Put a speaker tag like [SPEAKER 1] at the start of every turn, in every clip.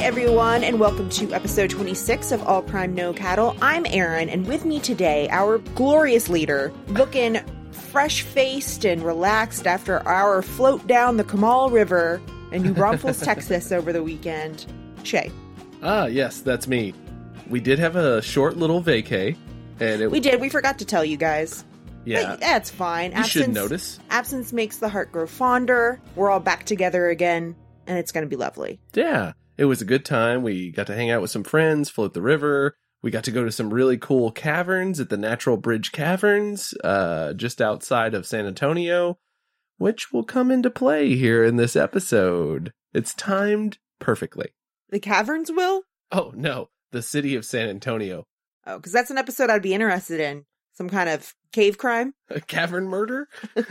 [SPEAKER 1] everyone, and welcome to episode 26 of All Crime No Cattle. I'm Erin, and with me today, our glorious leader, looking fresh-faced and relaxed after our float down the Kamal River in New Braunfels, Texas over the weekend, Shay.
[SPEAKER 2] Ah, yes, that's me. We did have a short little vacay, and
[SPEAKER 1] We did. We forgot to tell you guys.
[SPEAKER 2] Yeah.
[SPEAKER 1] But that's fine.
[SPEAKER 2] You should notice.
[SPEAKER 1] Absence makes the heart grow fonder. We're all back together again, and it's going to be lovely.
[SPEAKER 2] Yeah. It was a good time. We got to hang out with some friends, float the river. We got to go to some really cool caverns at the Natural Bridge Caverns, just outside of San Antonio, which will come into play here in this episode. It's timed perfectly.
[SPEAKER 1] The caverns will?
[SPEAKER 2] Oh, no. The city of San Antonio.
[SPEAKER 1] Oh, because that's an episode I'd be interested in. Some kind of cave crime?
[SPEAKER 2] A cavern murder?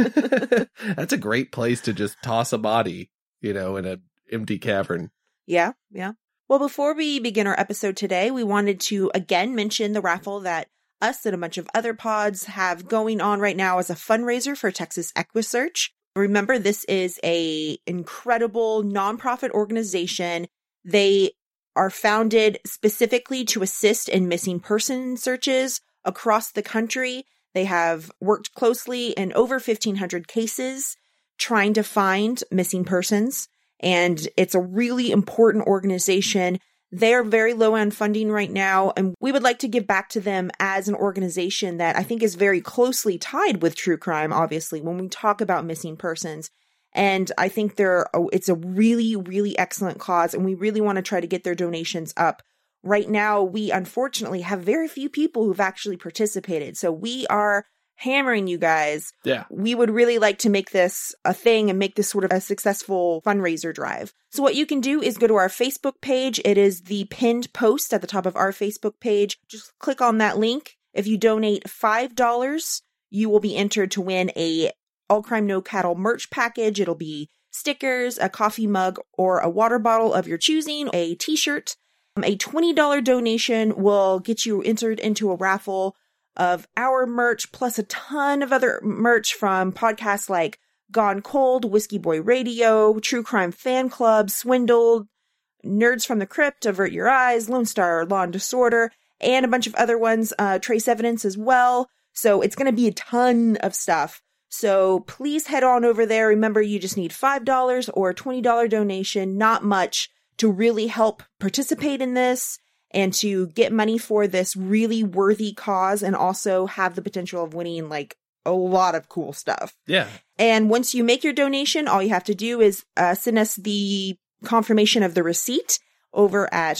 [SPEAKER 2] That's a great place to just toss a body, in an empty cavern.
[SPEAKER 1] Yeah. Well, before we begin our episode today, we wanted to again mention the raffle that us and a bunch of other pods have going on right now as a fundraiser for Texas EquiSearch. Remember, this is a incredible nonprofit organization. They are founded specifically to assist in missing person searches across the country. They have worked closely in over 1,500 cases trying to find missing persons. And it's a really important organization. They are very low on funding right now, and we would like to give back to them as an organization that I think is very closely tied with true crime, obviously, when we talk about missing persons. And I think it's a really, really excellent cause, and we really want to try to get their donations up. Right now, we unfortunately have very few people who've actually participated, so we are hammering you guys.
[SPEAKER 2] Yeah.
[SPEAKER 1] We would really like to make this a thing and make this sort of a successful fundraiser drive. So what you can do is go to our Facebook page. It is the pinned post at the top of our Facebook page. Just click on that link. If you donate $5, you will be entered to win a All Crime No Cattle merch package. It'll be stickers, a coffee mug, or a water bottle of your choosing, a t-shirt. A $20 donation will get you entered into a raffle of our merch, plus a ton of other merch from podcasts like Gone Cold, Whiskey Boy Radio, True Crime Fan Club, Swindled, Nerds from the Crypt, Avert Your Eyes, Lone Star, Law and Disorder, and a bunch of other ones, Trace Evidence as well. So it's going to be a ton of stuff. So please head on over there. Remember, you just need $5 or a $20 donation, not much, to really help participate in this and to get money for this really worthy cause, and also have the potential of winning like a lot of cool stuff.
[SPEAKER 2] Yeah.
[SPEAKER 1] And once you make your donation, all you have to do is send us the confirmation of the receipt over at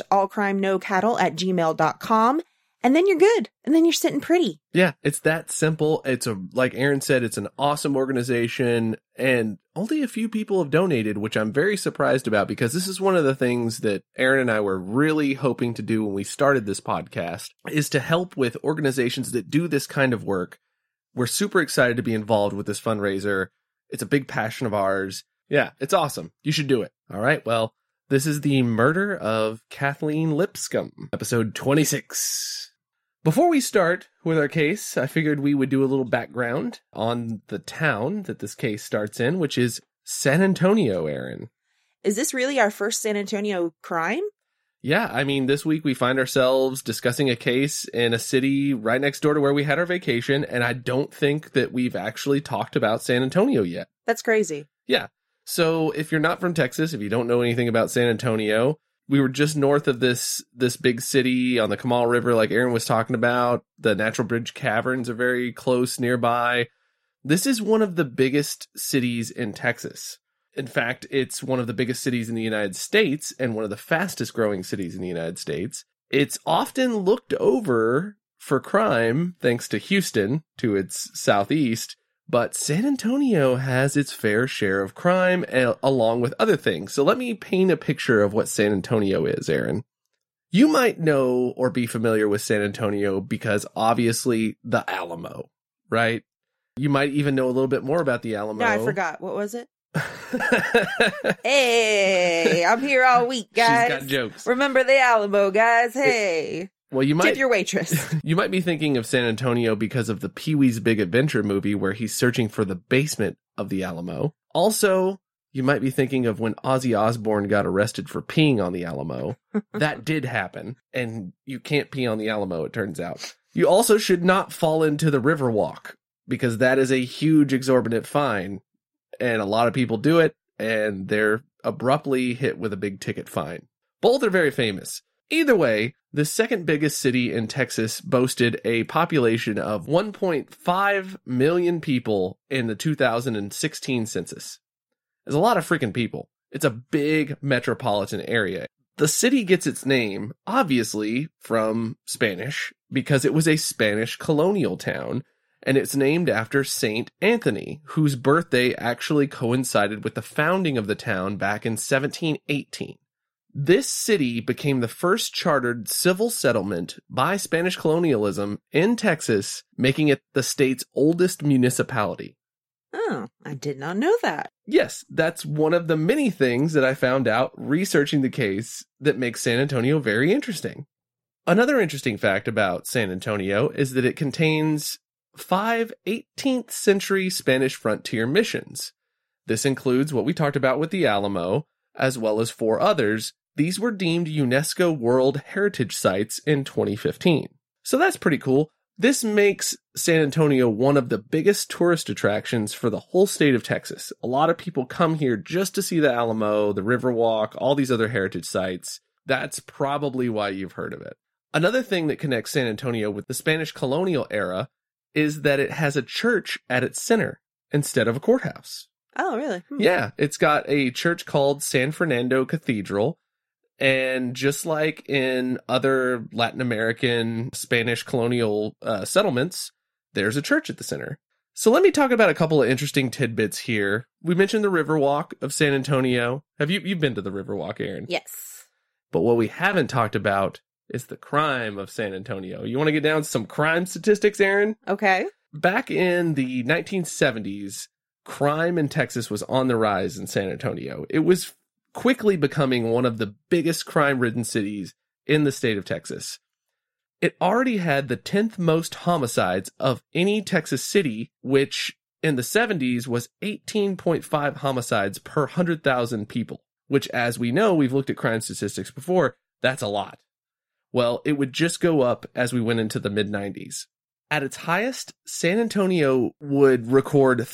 [SPEAKER 1] allcrimenocattle@gmail.com. And then you're good. And then you're sitting pretty.
[SPEAKER 2] Yeah, it's that simple. Like Erin said, it's an awesome organization, and only a few people have donated, which I'm very surprised about, because this is one of the things that Erin and I were really hoping to do when we started this podcast, is to help with organizations that do this kind of work. We're super excited to be involved with this fundraiser. It's a big passion of ours. Yeah, it's awesome. You should do it. All right, well, this is the murder of Kathleen Lipscomb, episode 26. Before we start with our case, I figured we would do a little background on the town that this case starts in, which is San Antonio, Erin.
[SPEAKER 1] Is this really our first San Antonio crime?
[SPEAKER 2] Yeah, I mean, this week we find ourselves discussing a case in a city right next door to where we had our vacation, and I don't think that we've actually talked about San Antonio yet.
[SPEAKER 1] That's crazy.
[SPEAKER 2] Yeah. So if you're not from Texas, if you don't know anything about San Antonio, we were just north of this big city on the Kamal River, like Erin was talking about. The Natural Bridge Caverns are very close nearby. This is one of the biggest cities in Texas. In fact, it's one of the biggest cities in the United States and one of the fastest growing cities in the United States. It's often looked over for crime, thanks to Houston, to its southeast. But San Antonio has its fair share of crime, along with other things. So let me paint a picture of what San Antonio is, Erin. You might know or be familiar with San Antonio because, obviously, the Alamo, right? You might even know a little bit more about the Alamo.
[SPEAKER 1] No, I forgot. What was it? Hey, I'm here all week, guys.
[SPEAKER 2] She's got jokes.
[SPEAKER 1] Remember the Alamo, guys. Hey.
[SPEAKER 2] Well, you might
[SPEAKER 1] tip your waitress.
[SPEAKER 2] You might be thinking of San Antonio because of the Pee-wee's Big Adventure movie where he's searching for the basement of the Alamo. Also, you might be thinking of when Ozzy Osbourne got arrested for peeing on the Alamo. That did happen, and you can't pee on the Alamo, it turns out. You also should not fall into the Riverwalk, because that is a huge exorbitant fine, and a lot of people do it, and they're abruptly hit with a big ticket fine. Both are very famous. Either way, the second biggest city in Texas boasted a population of 1.5 million people in the 2016 census. There's a lot of freaking people. It's a big metropolitan area. The city gets its name, obviously, from Spanish, because it was a Spanish colonial town, and it's named after Saint Anthony, whose birthday actually coincided with the founding of the town back in 1718. This city became the first chartered civil settlement by Spanish colonialism in Texas, making it the state's oldest municipality.
[SPEAKER 1] Oh, I did not know that.
[SPEAKER 2] Yes, that's one of the many things that I found out researching the case that makes San Antonio very interesting. Another interesting fact about San Antonio is that it contains 5 18th century Spanish frontier missions. This includes what we talked about with the Alamo, as well as 4 others. These were deemed UNESCO World Heritage Sites in 2015. So that's pretty cool. This makes San Antonio one of the biggest tourist attractions for the whole state of Texas. A lot of people come here just to see the Alamo, the Riverwalk, all these other heritage sites. That's probably why you've heard of it. Another thing that connects San Antonio with the Spanish colonial era is that it has a church at its center instead of a courthouse.
[SPEAKER 1] Oh, really?
[SPEAKER 2] Yeah, it's got a church called San Fernando Cathedral. And just like in other Latin American Spanish colonial settlements, there's a church at the center. So let me talk about a couple of interesting tidbits here. We mentioned the Riverwalk of San Antonio. You've been to the Riverwalk, Erin?
[SPEAKER 1] Yes.
[SPEAKER 2] But what we haven't talked about is the crime of San Antonio. You want to get down to some crime statistics, Erin?
[SPEAKER 1] Okay.
[SPEAKER 2] Back in the 1970s, crime in Texas was on the rise in San Antonio. It was quickly becoming one of the biggest crime-ridden cities in the state of Texas. It already had the 10th most homicides of any Texas city, which in the 70s was 18.5 homicides per 100,000 people, which, as we know, we've looked at crime statistics before, that's a lot. Well, it would just go up as we went into the mid-90s. At its highest, San Antonio would record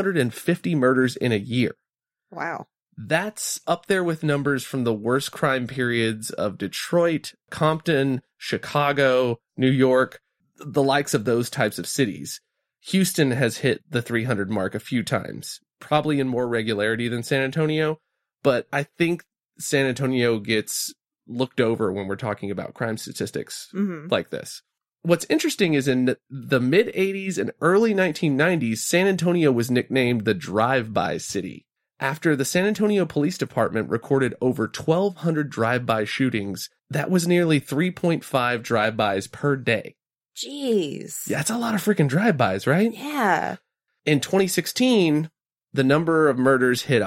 [SPEAKER 2] 350 murders in a year.
[SPEAKER 1] Wow.
[SPEAKER 2] That's up there with numbers from the worst crime periods of Detroit, Compton, Chicago, New York, the likes of those types of cities. Houston has hit the 300 mark a few times, probably in more regularity than San Antonio, but I think San Antonio gets looked over when we're talking about crime statistics like this. What's interesting is in the mid-'80s and early 1990s, San Antonio was nicknamed the drive-by city, after the San Antonio Police Department recorded over 1,200 drive-by shootings. That was nearly 3.5 drive-bys per day.
[SPEAKER 1] Jeez.
[SPEAKER 2] Yeah, that's a lot of freaking drive-bys, right?
[SPEAKER 1] Yeah.
[SPEAKER 2] In 2016, the number of murders hit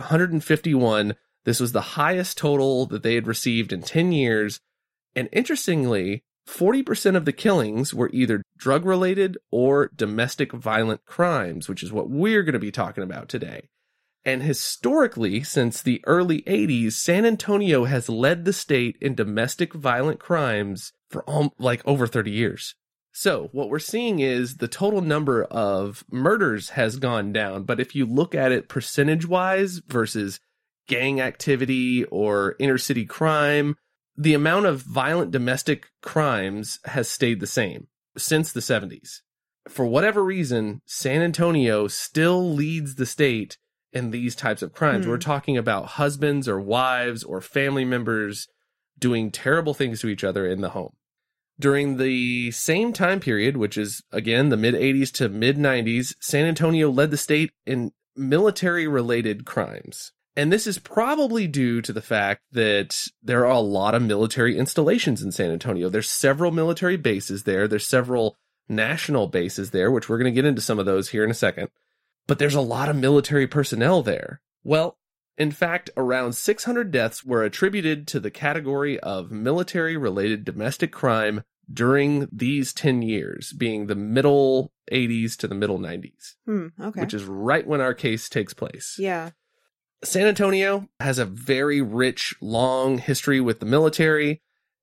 [SPEAKER 2] 151. This was the highest total that they had received in 10 years. And interestingly, 40% of the killings were either drug-related or domestic violent crimes, which is what we're going to be talking about today. And historically, since the early 80s, San Antonio has led the state in domestic violent crimes for over 30 years. So what we're seeing is the total number of murders has gone down. But if you look at it percentage-wise versus gang activity or inner-city crime, the amount of violent domestic crimes has stayed the same since the 70s. For whatever reason, San Antonio still leads the state in these types of crimes. We're talking about husbands or wives or family members doing terrible things to each other in the home. During the same time period, which is, again, the mid-'80s to mid-'90s, San Antonio led the state in military-related crimes. And this is probably due to the fact that there are a lot of military installations in San Antonio. There's several military bases there. There's several national bases there, which we're going to get into some of those here in a second. But there's a lot of military personnel there. Well, in fact, around 600 deaths were attributed to the category of military-related domestic crime during these 10 years, being the middle 80s to the middle 90s.
[SPEAKER 1] Okay.
[SPEAKER 2] Which is right when our case takes place.
[SPEAKER 1] Yeah.
[SPEAKER 2] San Antonio has a very rich, long history with the military,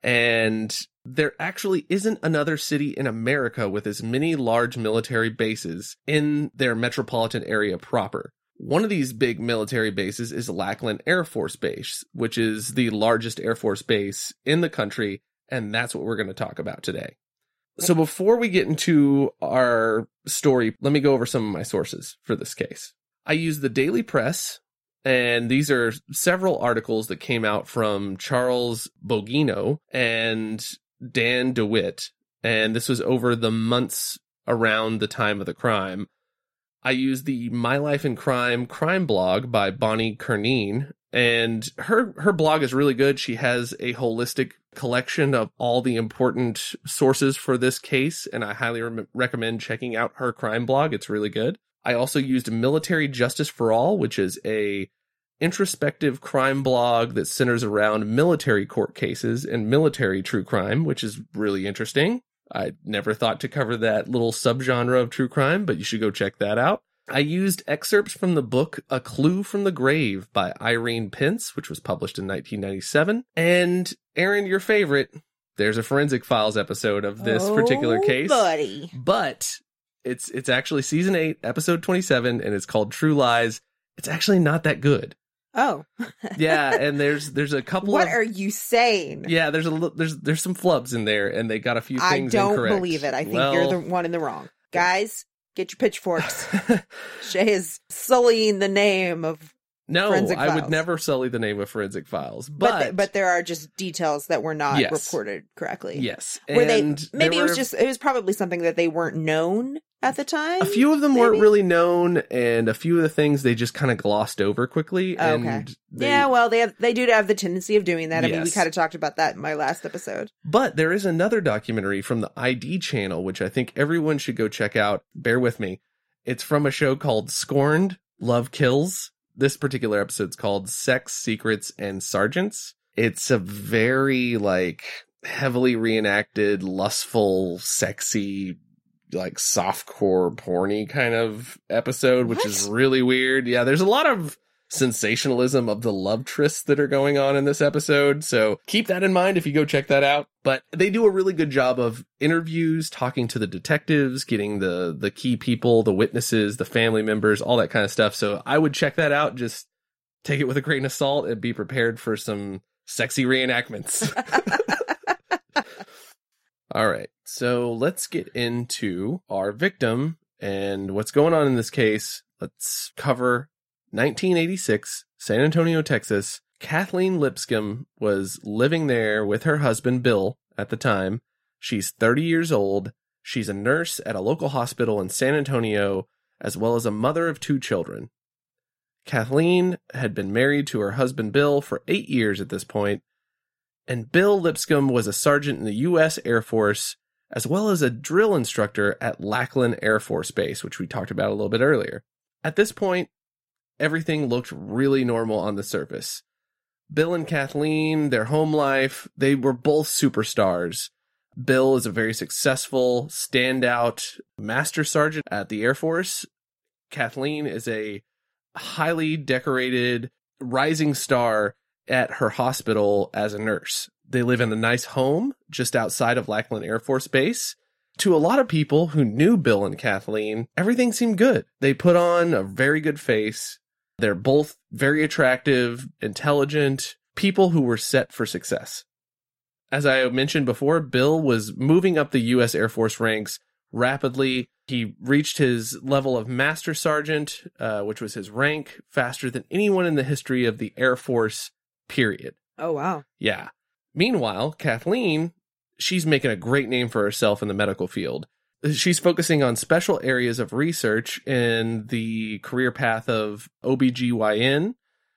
[SPEAKER 2] and there actually isn't another city in America with as many large military bases in their metropolitan area proper. One of these big military bases is Lackland Air Force Base, which is the largest Air Force base in the country, and that's what we're going to talk about today. So before we get into our story, let me go over some of my sources for this case. I use the Daily Press, and these are several articles that came out from Charles Bogino and Dan DeWitt, and this was over the months around the time of the crime. I use the My Life in Crime blog by Bonnie Kernine, and her blog is really good. She has a holistic collection of all the important sources for this case, and I highly recommend checking out her crime blog. It's really good. I also used Military Justice for All, which is a introspective crime blog that centers around military court cases and military true crime, which is really interesting. I never thought to cover that little subgenre of true crime, but you should go check that out. I used excerpts from the book A Clue from the Grave by Irene Pence, which was published in 1997. And Aaron, your favorite, there's a Forensic Files episode of this particular case.
[SPEAKER 1] Buddy.
[SPEAKER 2] But it's actually season 8, episode 27, and it's called True Lies. It's actually not that good.
[SPEAKER 1] Oh.
[SPEAKER 2] Yeah, and there's a couple
[SPEAKER 1] What are you saying?
[SPEAKER 2] Yeah, there's some flubs in there, and they got a few things
[SPEAKER 1] I don't
[SPEAKER 2] incorrect.
[SPEAKER 1] believe it. I think you're the one in the wrong. Guys, get your pitchforks. Shay is sullying the name of Forensic
[SPEAKER 2] I
[SPEAKER 1] Files.
[SPEAKER 2] would never sully the name of Forensic Files. But
[SPEAKER 1] there are just details that were not
[SPEAKER 2] Yes.
[SPEAKER 1] reported correctly.
[SPEAKER 2] Yes.
[SPEAKER 1] Where
[SPEAKER 2] and
[SPEAKER 1] maybe it was probably something that they weren't known at the time.
[SPEAKER 2] a few of them
[SPEAKER 1] maybe?
[SPEAKER 2] weren't really known, and a few of the things they just kind of glossed over quickly.
[SPEAKER 1] Okay.
[SPEAKER 2] And
[SPEAKER 1] well, they do have the tendency of doing that. I mean, we
[SPEAKER 2] Yes.
[SPEAKER 1] kind of talked about that in my last episode.
[SPEAKER 2] But there is another documentary from the ID channel, which I think everyone should go check out. Bear with me. It's from a show called Scorned, Love Kills. This particular episode's called Sex, Secrets, and Sergeants. It's a very, heavily reenacted, lustful, sexy, softcore, porny kind of episode, which is really weird. Yeah, there's a lot of sensationalism of the love trysts that are going on in this episode, so keep that in mind if you go check that out. But they do a really good job of interviews, talking to the detectives, getting the key people, the witnesses, the family members, all that kind of stuff. So I would check that out. Just take it with a grain of salt and be prepared for some sexy reenactments. All right, so let's get into our victim and what's going on in this case. Let's cover 1986, San Antonio, Texas. Kathleen Lipscomb was living there with her husband, Bill, at the time. She's 30 years old. She's a nurse at a local hospital in San Antonio, as well as a mother of 2 children. Kathleen had been married to her husband, Bill, for 8 years at this point, and Bill Lipscomb was a sergeant in the U.S. Air Force, as well as a drill instructor at Lackland Air Force Base, which we talked about a little bit earlier. At this point, everything looked really normal on the surface. Bill and Kathleen, their home life, they were both superstars. Bill is a very successful, standout master sergeant at the Air Force. Kathleen is a highly decorated rising star at her hospital as a nurse. They live in a nice home just outside of Lackland Air Force Base. To a lot of people who knew Bill and Kathleen, everything seemed good. They put on a very good face. They're both very attractive, intelligent people who were set for success. As I mentioned before, Bill was moving up the U.S. Air Force ranks rapidly. He reached his level of Master Sergeant, which was his rank, faster than anyone in the history of the Air Force, period.
[SPEAKER 1] Oh, wow.
[SPEAKER 2] Yeah. Meanwhile, Kathleen, she's making a great name for herself in the medical field. She's focusing on special areas of research in the career path of OBGYN.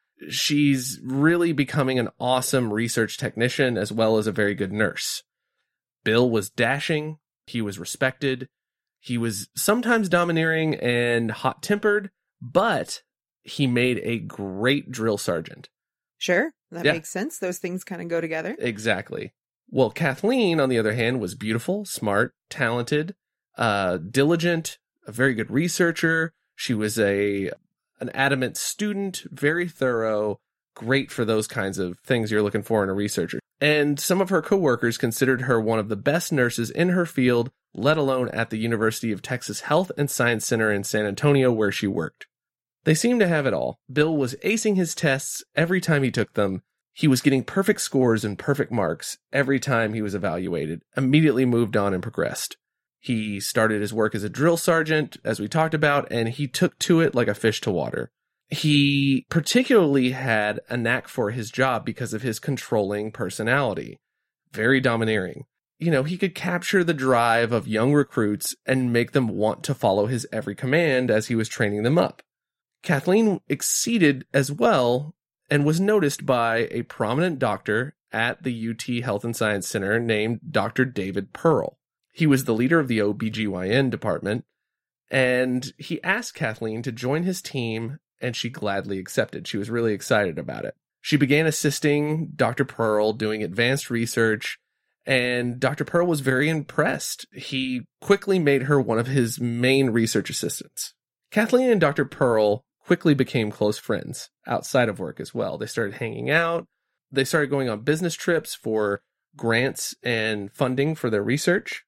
[SPEAKER 2] She's really becoming an awesome research technician as well as a very good nurse. Bill was dashing. He was respected. He was sometimes domineering and hot-tempered, but he made a great drill sergeant.
[SPEAKER 1] Sure, that makes sense. Those things kind of go together.
[SPEAKER 2] Exactly. Well, Kathleen, on the other hand, was beautiful, smart, talented, diligent, a very good researcher. She was a an adamant student, very thorough, great for those kinds of things you're looking for in a researcher. And some of her coworkers considered her one of the best nurses in her field, let alone at the University of Texas Health and Science Center in San Antonio, where she worked. They seemed to have it all. Bill was acing his tests every time he took them. He was getting perfect scores and perfect marks every time he was evaluated, immediately moved on and progressed. He started his work as a drill sergeant, as we talked about, and he took to it like a fish to water. He particularly had a knack for his job because of his controlling personality. Very domineering. You know, he could capture the drive of young recruits and make them want to follow his every command as he was training them up. Kathleen exceeded as well and was noticed by a prominent doctor at the UT Health and Science Center named Dr. David Pearl. He was the leader of the OBGYN department, and he asked Kathleen to join his team, and she gladly accepted. She was really excited about it. She began assisting Dr. Pearl doing advanced research, and Dr. Pearl was very impressed. He quickly made her one of his main research assistants. Kathleen and Dr. Pearl quickly became close friends outside of work as well. They started hanging out. They started going on business trips for grants and funding for their research.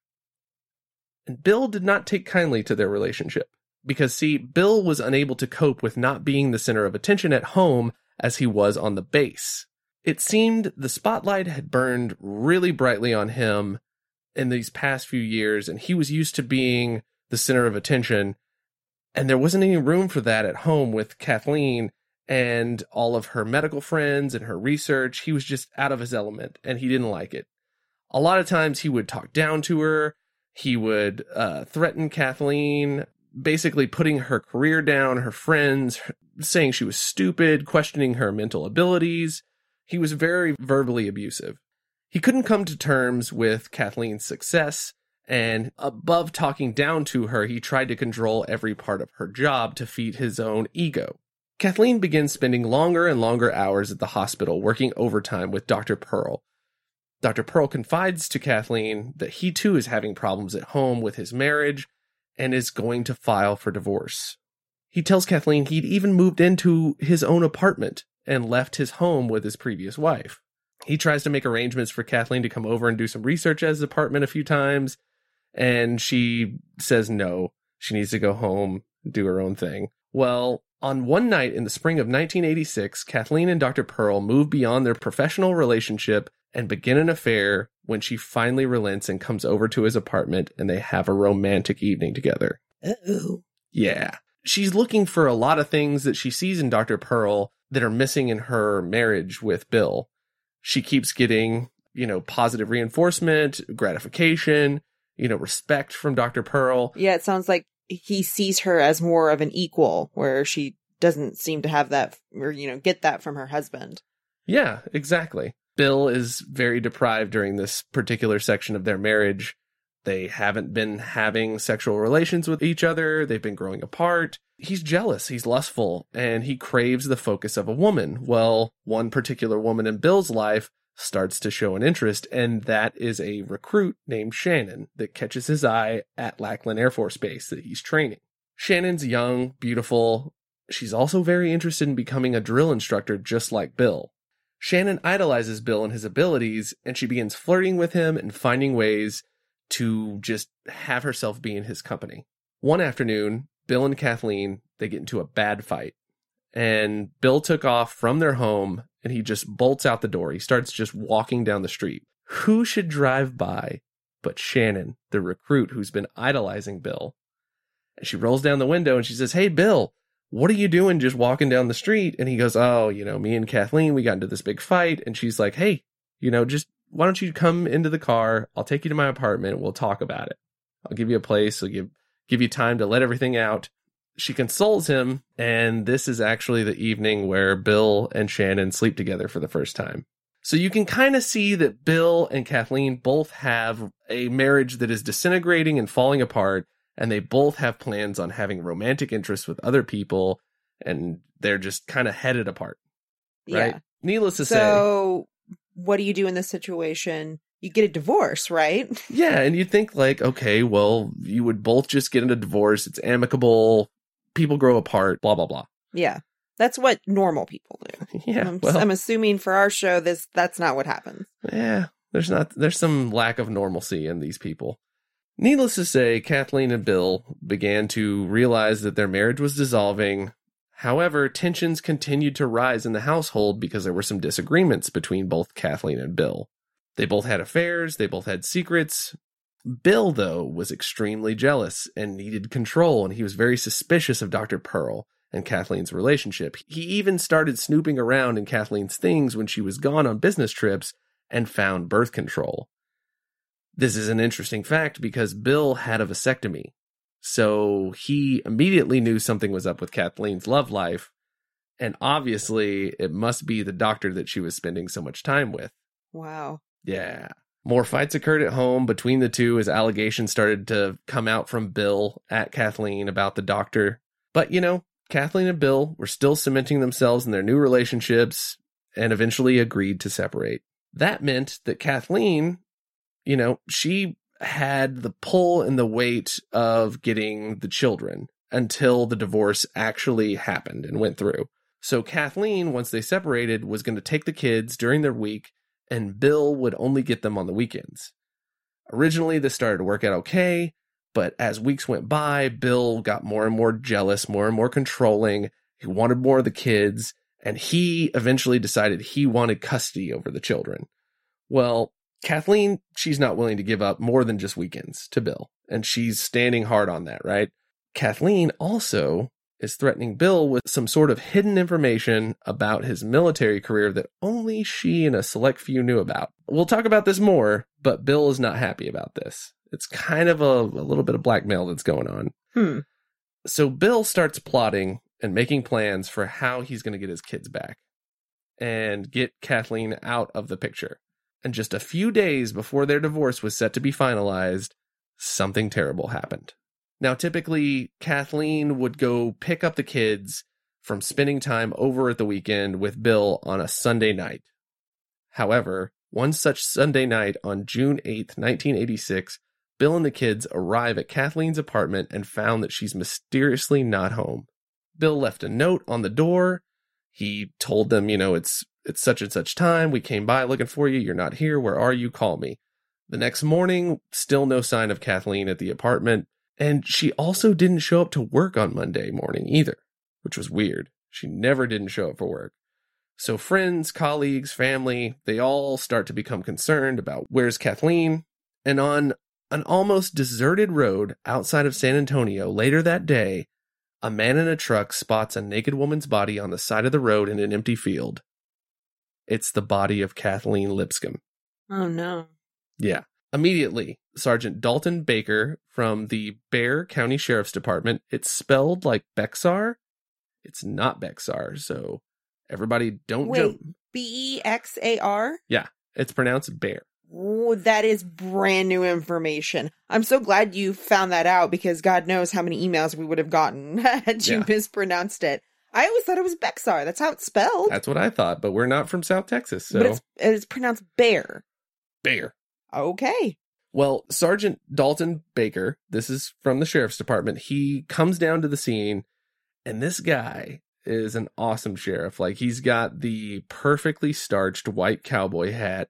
[SPEAKER 2] And Bill did not take kindly to their relationship because, see, Bill was unable to cope with not being the center of attention at home as he was on the base. It seemed the spotlight had burned really brightly on him in these past few years, and he was used to being the center of attention. And there wasn't any room for that at home with Kathleen and all of her medical friends and her research. He was just out of his element, and he didn't like it. A lot of times he would talk down to her. He would threaten Kathleen, basically putting her career down, her friends, saying she was stupid, questioning her mental abilities. He was very verbally abusive. He couldn't come to terms with Kathleen's success, and above talking down to her, he tried to control every part of her job to feed his own ego. Kathleen begins spending longer and longer hours at the hospital, working overtime with Dr. Pearl. Dr. Pearl confides to Kathleen that he too is having problems at home with his marriage and is going to file for divorce. He tells Kathleen he'd even moved into his own apartment and left his home with his previous wife. He tries to make arrangements for Kathleen to come over and do some research at his apartment a few times, and she says no, she needs to go home, do her own thing. Well, on one night in the spring of 1986, Kathleen and Dr. Pearl move beyond their professional relationship and begin an affair when she finally relents and comes over to his apartment, and they have a romantic evening together.
[SPEAKER 1] Uh-oh.
[SPEAKER 2] Yeah. She's looking for a lot of things that she sees in Dr. Pearl that are missing in her marriage with Bill. She keeps getting, positive reinforcement, gratification, respect from Dr. Pearl.
[SPEAKER 1] Yeah, it sounds like he sees her as more of an equal, where she doesn't seem to have that or, get that from her husband.
[SPEAKER 2] Yeah, exactly. Bill is very deprived during this particular section of their marriage. They haven't been having sexual relations with each other. They've been growing apart. He's jealous. He's lustful, and he craves the focus of a woman. Well, one particular woman in Bill's life starts to show an interest, and that is a recruit named Shannon that catches his eye at Lackland Air Force Base that he's training. Shannon's young, beautiful. She's also very interested in becoming a drill instructor just like Bill. Shannon idolizes Bill and his abilities, and she begins flirting with him and finding ways to just have herself be in his company. One afternoon, Bill and Kathleen, they get into a bad fight, and Bill took off from their home, and he just bolts out the door. He starts just walking down the street. Who should drive by but Shannon, the recruit who's been idolizing Bill? And she rolls down the window and she says, "Hey, Bill, what are you doing just walking down the street?" And he goes, "Oh, me and Kathleen, we got into this big fight." And she's like, "Hey, just why don't you come into the car? I'll take you to my apartment. We'll talk about it. I'll give you a place. I'll give you time to let everything out." She consoles him, and this is actually the evening where Bill and Shannon sleep together for the first time. So you can kind of see that Bill and Kathleen both have a marriage that is disintegrating and falling apart, and they both have plans on having romantic interests with other people, and they're just kind of headed apart. Right?
[SPEAKER 1] Yeah.
[SPEAKER 2] Needless to say.
[SPEAKER 1] So what do you do in this situation? You get a divorce, right?
[SPEAKER 2] Yeah, and you'd think okay, well, you would both just get a divorce. It's amicable. People grow apart, blah, blah, blah.
[SPEAKER 1] Yeah. That's what normal people do.
[SPEAKER 2] Yeah.
[SPEAKER 1] I'm assuming for our show, that's not what happens.
[SPEAKER 2] Yeah. There's some lack of normalcy in these people. Needless to say, Kathleen and Bill began to realize that their marriage was dissolving. However, tensions continued to rise in the household because there were some disagreements between both Kathleen and Bill. They both had affairs, they both had secrets. Bill, though, was extremely jealous and needed control, and he was very suspicious of Dr. Pearl and Kathleen's relationship. He even started snooping around in Kathleen's things when she was gone on business trips and found birth control. This is an interesting fact because Bill had a vasectomy, so he immediately knew something was up with Kathleen's love life, and obviously it must be the doctor that she was spending so much time with.
[SPEAKER 1] Wow.
[SPEAKER 2] Yeah. More fights occurred at home between the two as allegations started to come out from Bill at Kathleen about the doctor. But, Kathleen and Bill were still cementing themselves in their new relationships and eventually agreed to separate. That meant that Kathleen, she had the pull and the weight of getting the children until the divorce actually happened and went through. So Kathleen, once they separated, was going to take the kids during their week, and Bill would only get them on the weekends. Originally, this started to work out okay, but as weeks went by, Bill got more and more jealous, more and more controlling. He wanted more of the kids, and he eventually decided he wanted custody over the children. Well, Kathleen, she's not willing to give up more than just weekends to Bill, and she's standing hard on that, right? Kathleen also is threatening Bill with some sort of hidden information about his military career that only she and a select few knew about. We'll talk about this more, but Bill is not happy about this. It's kind of a little bit of blackmail that's going on. So Bill starts plotting and making plans for how he's going to get his kids back and get Kathleen out of the picture. And just a few days before their divorce was set to be finalized, something terrible happened. Now, typically, Kathleen would go pick up the kids from spending time over at the weekend with Bill on a Sunday night. However, one such Sunday night on June 8th, 1986, Bill and the kids arrive at Kathleen's apartment and found that she's mysteriously not home. Bill left a note on the door. He told them, it's such and such time. We came by looking for you. You're not here. Where are you? Call me. The next morning, still no sign of Kathleen at the apartment. And she also didn't show up to work on Monday morning either, which was weird. She never didn't show up for work. So friends, colleagues, family, they all start to become concerned about where's Kathleen. And on an almost deserted road outside of San Antonio later that day, a man in a truck spots a naked woman's body on the side of the road in an empty field. It's the body of Kathleen Lipscomb.
[SPEAKER 1] Oh, no.
[SPEAKER 2] Yeah. Immediately, Sergeant Dalton Baker from the Bexar County Sheriff's Department, it's spelled like Bexar. It's not Bexar, so everybody don't jump.
[SPEAKER 1] Bexar?
[SPEAKER 2] Yeah, it's pronounced Bear.
[SPEAKER 1] Oh, that is brand new information. I'm so glad you found that out because God knows how many emails we would have gotten had you mispronounced it. I always thought it was Bexar. That's how it's spelled.
[SPEAKER 2] That's what I thought, but we're not from South Texas, so.
[SPEAKER 1] But it's pronounced Bear.
[SPEAKER 2] Bear.
[SPEAKER 1] Okay.
[SPEAKER 2] Well, Sergeant Dalton Baker, this is from the Sheriff's Department, he comes down to the scene, and this guy is an awesome sheriff. Like, he's got the perfectly starched white cowboy hat.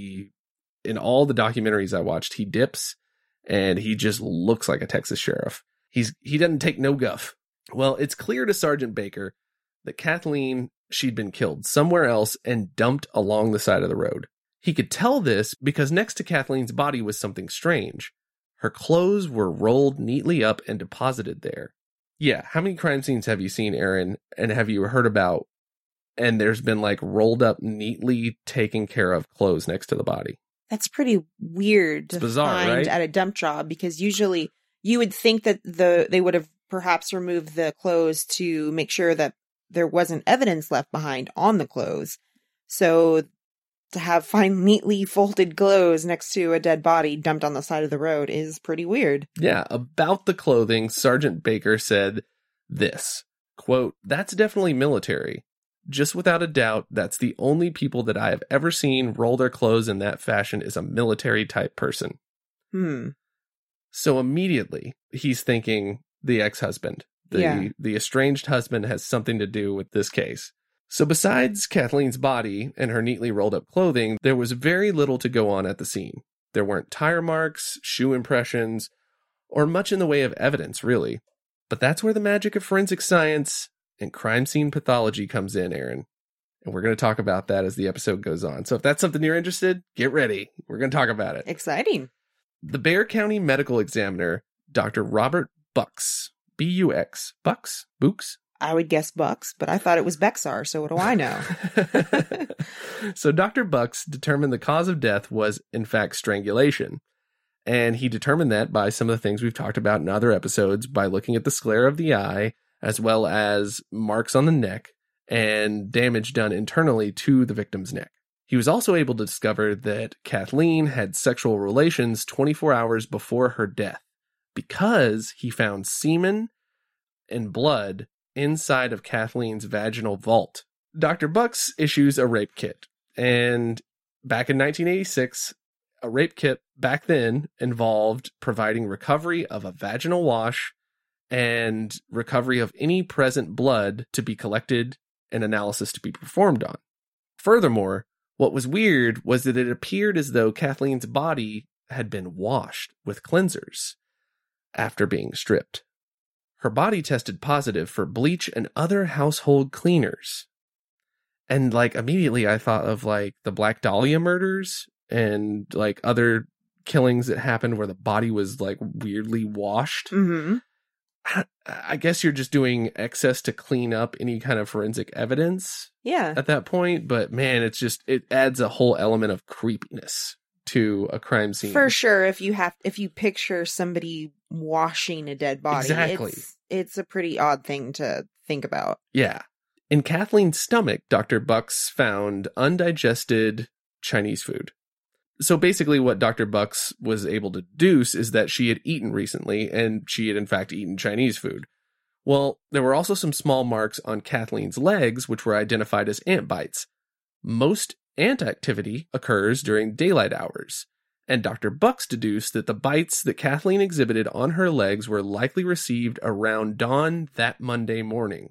[SPEAKER 2] In all the documentaries I watched, he dips, and he just looks like a Texas sheriff. He doesn't take no guff. Well, it's clear to Sergeant Baker that Kathleen, she'd been killed somewhere else and dumped along the side of the road. He could tell this because next to Kathleen's body was something strange. Her clothes were rolled neatly up and deposited there. Yeah, how many crime scenes have you seen, Aaron, and have you heard about, and there's been like rolled up, neatly taken care of clothes next to the body?
[SPEAKER 1] That's pretty weird to
[SPEAKER 2] bizarre,
[SPEAKER 1] find
[SPEAKER 2] right?
[SPEAKER 1] At a dump job because usually you would think that they would have perhaps removed the clothes to make sure that there wasn't evidence left behind on the clothes. So to find neatly folded clothes next to a dead body dumped on the side of the road is pretty weird.
[SPEAKER 2] Yeah, about the clothing, Sergeant Baker said this, quote, "That's definitely military. Just without a doubt, that's the only people that I have ever seen roll their clothes in that fashion is a military type person." So immediately he's thinking the ex-husband, The estranged husband has something to do with this case. So besides Kathleen's body and her neatly rolled up clothing, there was very little to go on at the scene. There weren't tire marks, shoe impressions, or much in the way of evidence, really. But that's where the magic of forensic science and crime scene pathology comes in, Aaron. And we're going to talk about that as the episode goes on. So if that's something you're interested, get ready. We're going to talk about it.
[SPEAKER 1] Exciting.
[SPEAKER 2] The Bexar County Medical Examiner, Dr. Robert Bucks, B-U-X, Bucks?
[SPEAKER 1] I would guess Bucks, but I thought it was Bexar, so what do I know?
[SPEAKER 2] So Dr. Bucks determined the cause of death was, in fact, strangulation. And he determined that by some of the things we've talked about in other episodes, by looking at the sclera of the eye, as well as marks on the neck and damage done internally to the victim's neck. He was also able to discover that Kathleen had sexual relations 24 hours before her death because he found semen and blood inside of Kathleen's vaginal vault. Dr. Bucks issues a rape kit, and back in 1986, a rape kit back then involved providing recovery of a vaginal wash and recovery of any present blood to be collected and analysis to be performed on. Furthermore, what was weird was that it appeared as though Kathleen's body had been washed with cleansers after being stripped. Her body tested positive for bleach and other household cleaners. And immediately I thought of the Black Dahlia murders and other killings that happened where the body was weirdly washed.
[SPEAKER 1] Mm-hmm.
[SPEAKER 2] I guess you're just doing excess to clean up any kind of forensic evidence.
[SPEAKER 1] Yeah.
[SPEAKER 2] At that point, but man, it adds a whole element of creepiness to a crime scene.
[SPEAKER 1] For sure, if you picture somebody washing a dead body,
[SPEAKER 2] exactly.
[SPEAKER 1] It's a pretty odd thing to think about.
[SPEAKER 2] Yeah. In Kathleen's stomach, Dr. Bucks found undigested Chinese food. So basically what Dr. Bucks was able to deduce is that she had eaten recently, and she had in fact eaten Chinese food. Well, there were also some small marks on Kathleen's legs, which were identified as ant bites. Most ant activity occurs during daylight hours, and Dr. Bucks deduced that the bites that Kathleen exhibited on her legs were likely received around dawn that Monday morning.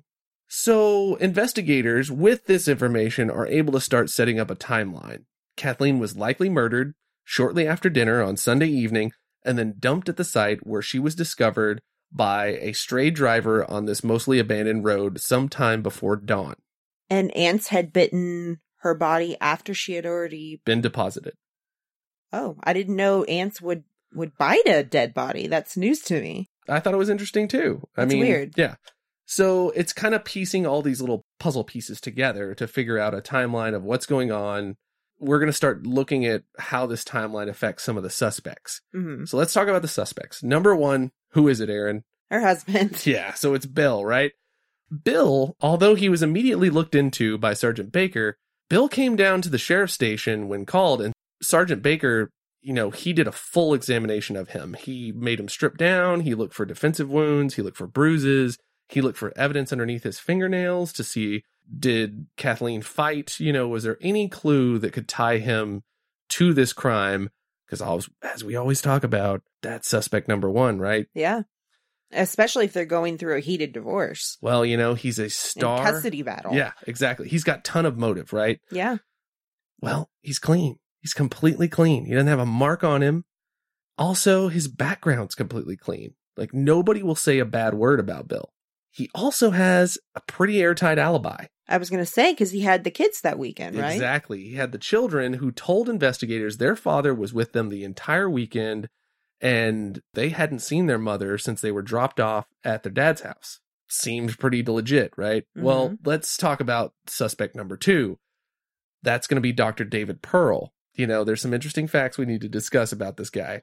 [SPEAKER 2] So investigators with this information are able to start setting up a timeline. Kathleen was likely murdered shortly after dinner on Sunday evening and then dumped at the site where she was discovered by a stray driver on this mostly abandoned road sometime before dawn.
[SPEAKER 1] And ants had bitten her body after she had already
[SPEAKER 2] been deposited.
[SPEAKER 1] Oh, I didn't know ants would bite a dead body. That's news to me.
[SPEAKER 2] I thought it was interesting too.
[SPEAKER 1] That's weird.
[SPEAKER 2] Yeah. So it's kind of piecing all these little puzzle pieces together to figure out a timeline of what's going on. We're going to start looking at how this timeline affects some of the suspects.
[SPEAKER 1] Mm-hmm.
[SPEAKER 2] So let's talk about the suspects. Number one, who is it, Aaron?
[SPEAKER 1] Her husband.
[SPEAKER 2] Yeah, so it's Bill, right? Bill, although he was immediately looked into by Sergeant Baker, Bill came down to the sheriff's station when called, and Sergeant Baker, he did a full examination of him. He made him strip down. He looked for defensive wounds. He looked for bruises. He looked for evidence underneath his fingernails to see, did Kathleen fight? Was there any clue that could tie him to this crime? Because as we always talk about, that's suspect number one, right?
[SPEAKER 1] Yeah. Especially if they're going through a heated divorce.
[SPEAKER 2] Well, he's a star.
[SPEAKER 1] In custody battle.
[SPEAKER 2] Yeah, exactly. He's got a ton of motive, right?
[SPEAKER 1] Yeah.
[SPEAKER 2] Well, he's clean. He's completely clean. He doesn't have a mark on him. Also, his background's completely clean. Nobody will say a bad word about Bill. He also has a pretty airtight alibi.
[SPEAKER 1] I was going to say, because he had the kids that weekend, right?
[SPEAKER 2] Exactly. He had the children who told investigators their father was with them the entire weekend, and they hadn't seen their mother since they were dropped off at their dad's house. Seemed pretty legit, right? Mm-hmm. Well, let's talk about suspect number two. That's going to be Dr. David Pearl. There's some interesting facts we need to discuss about this guy.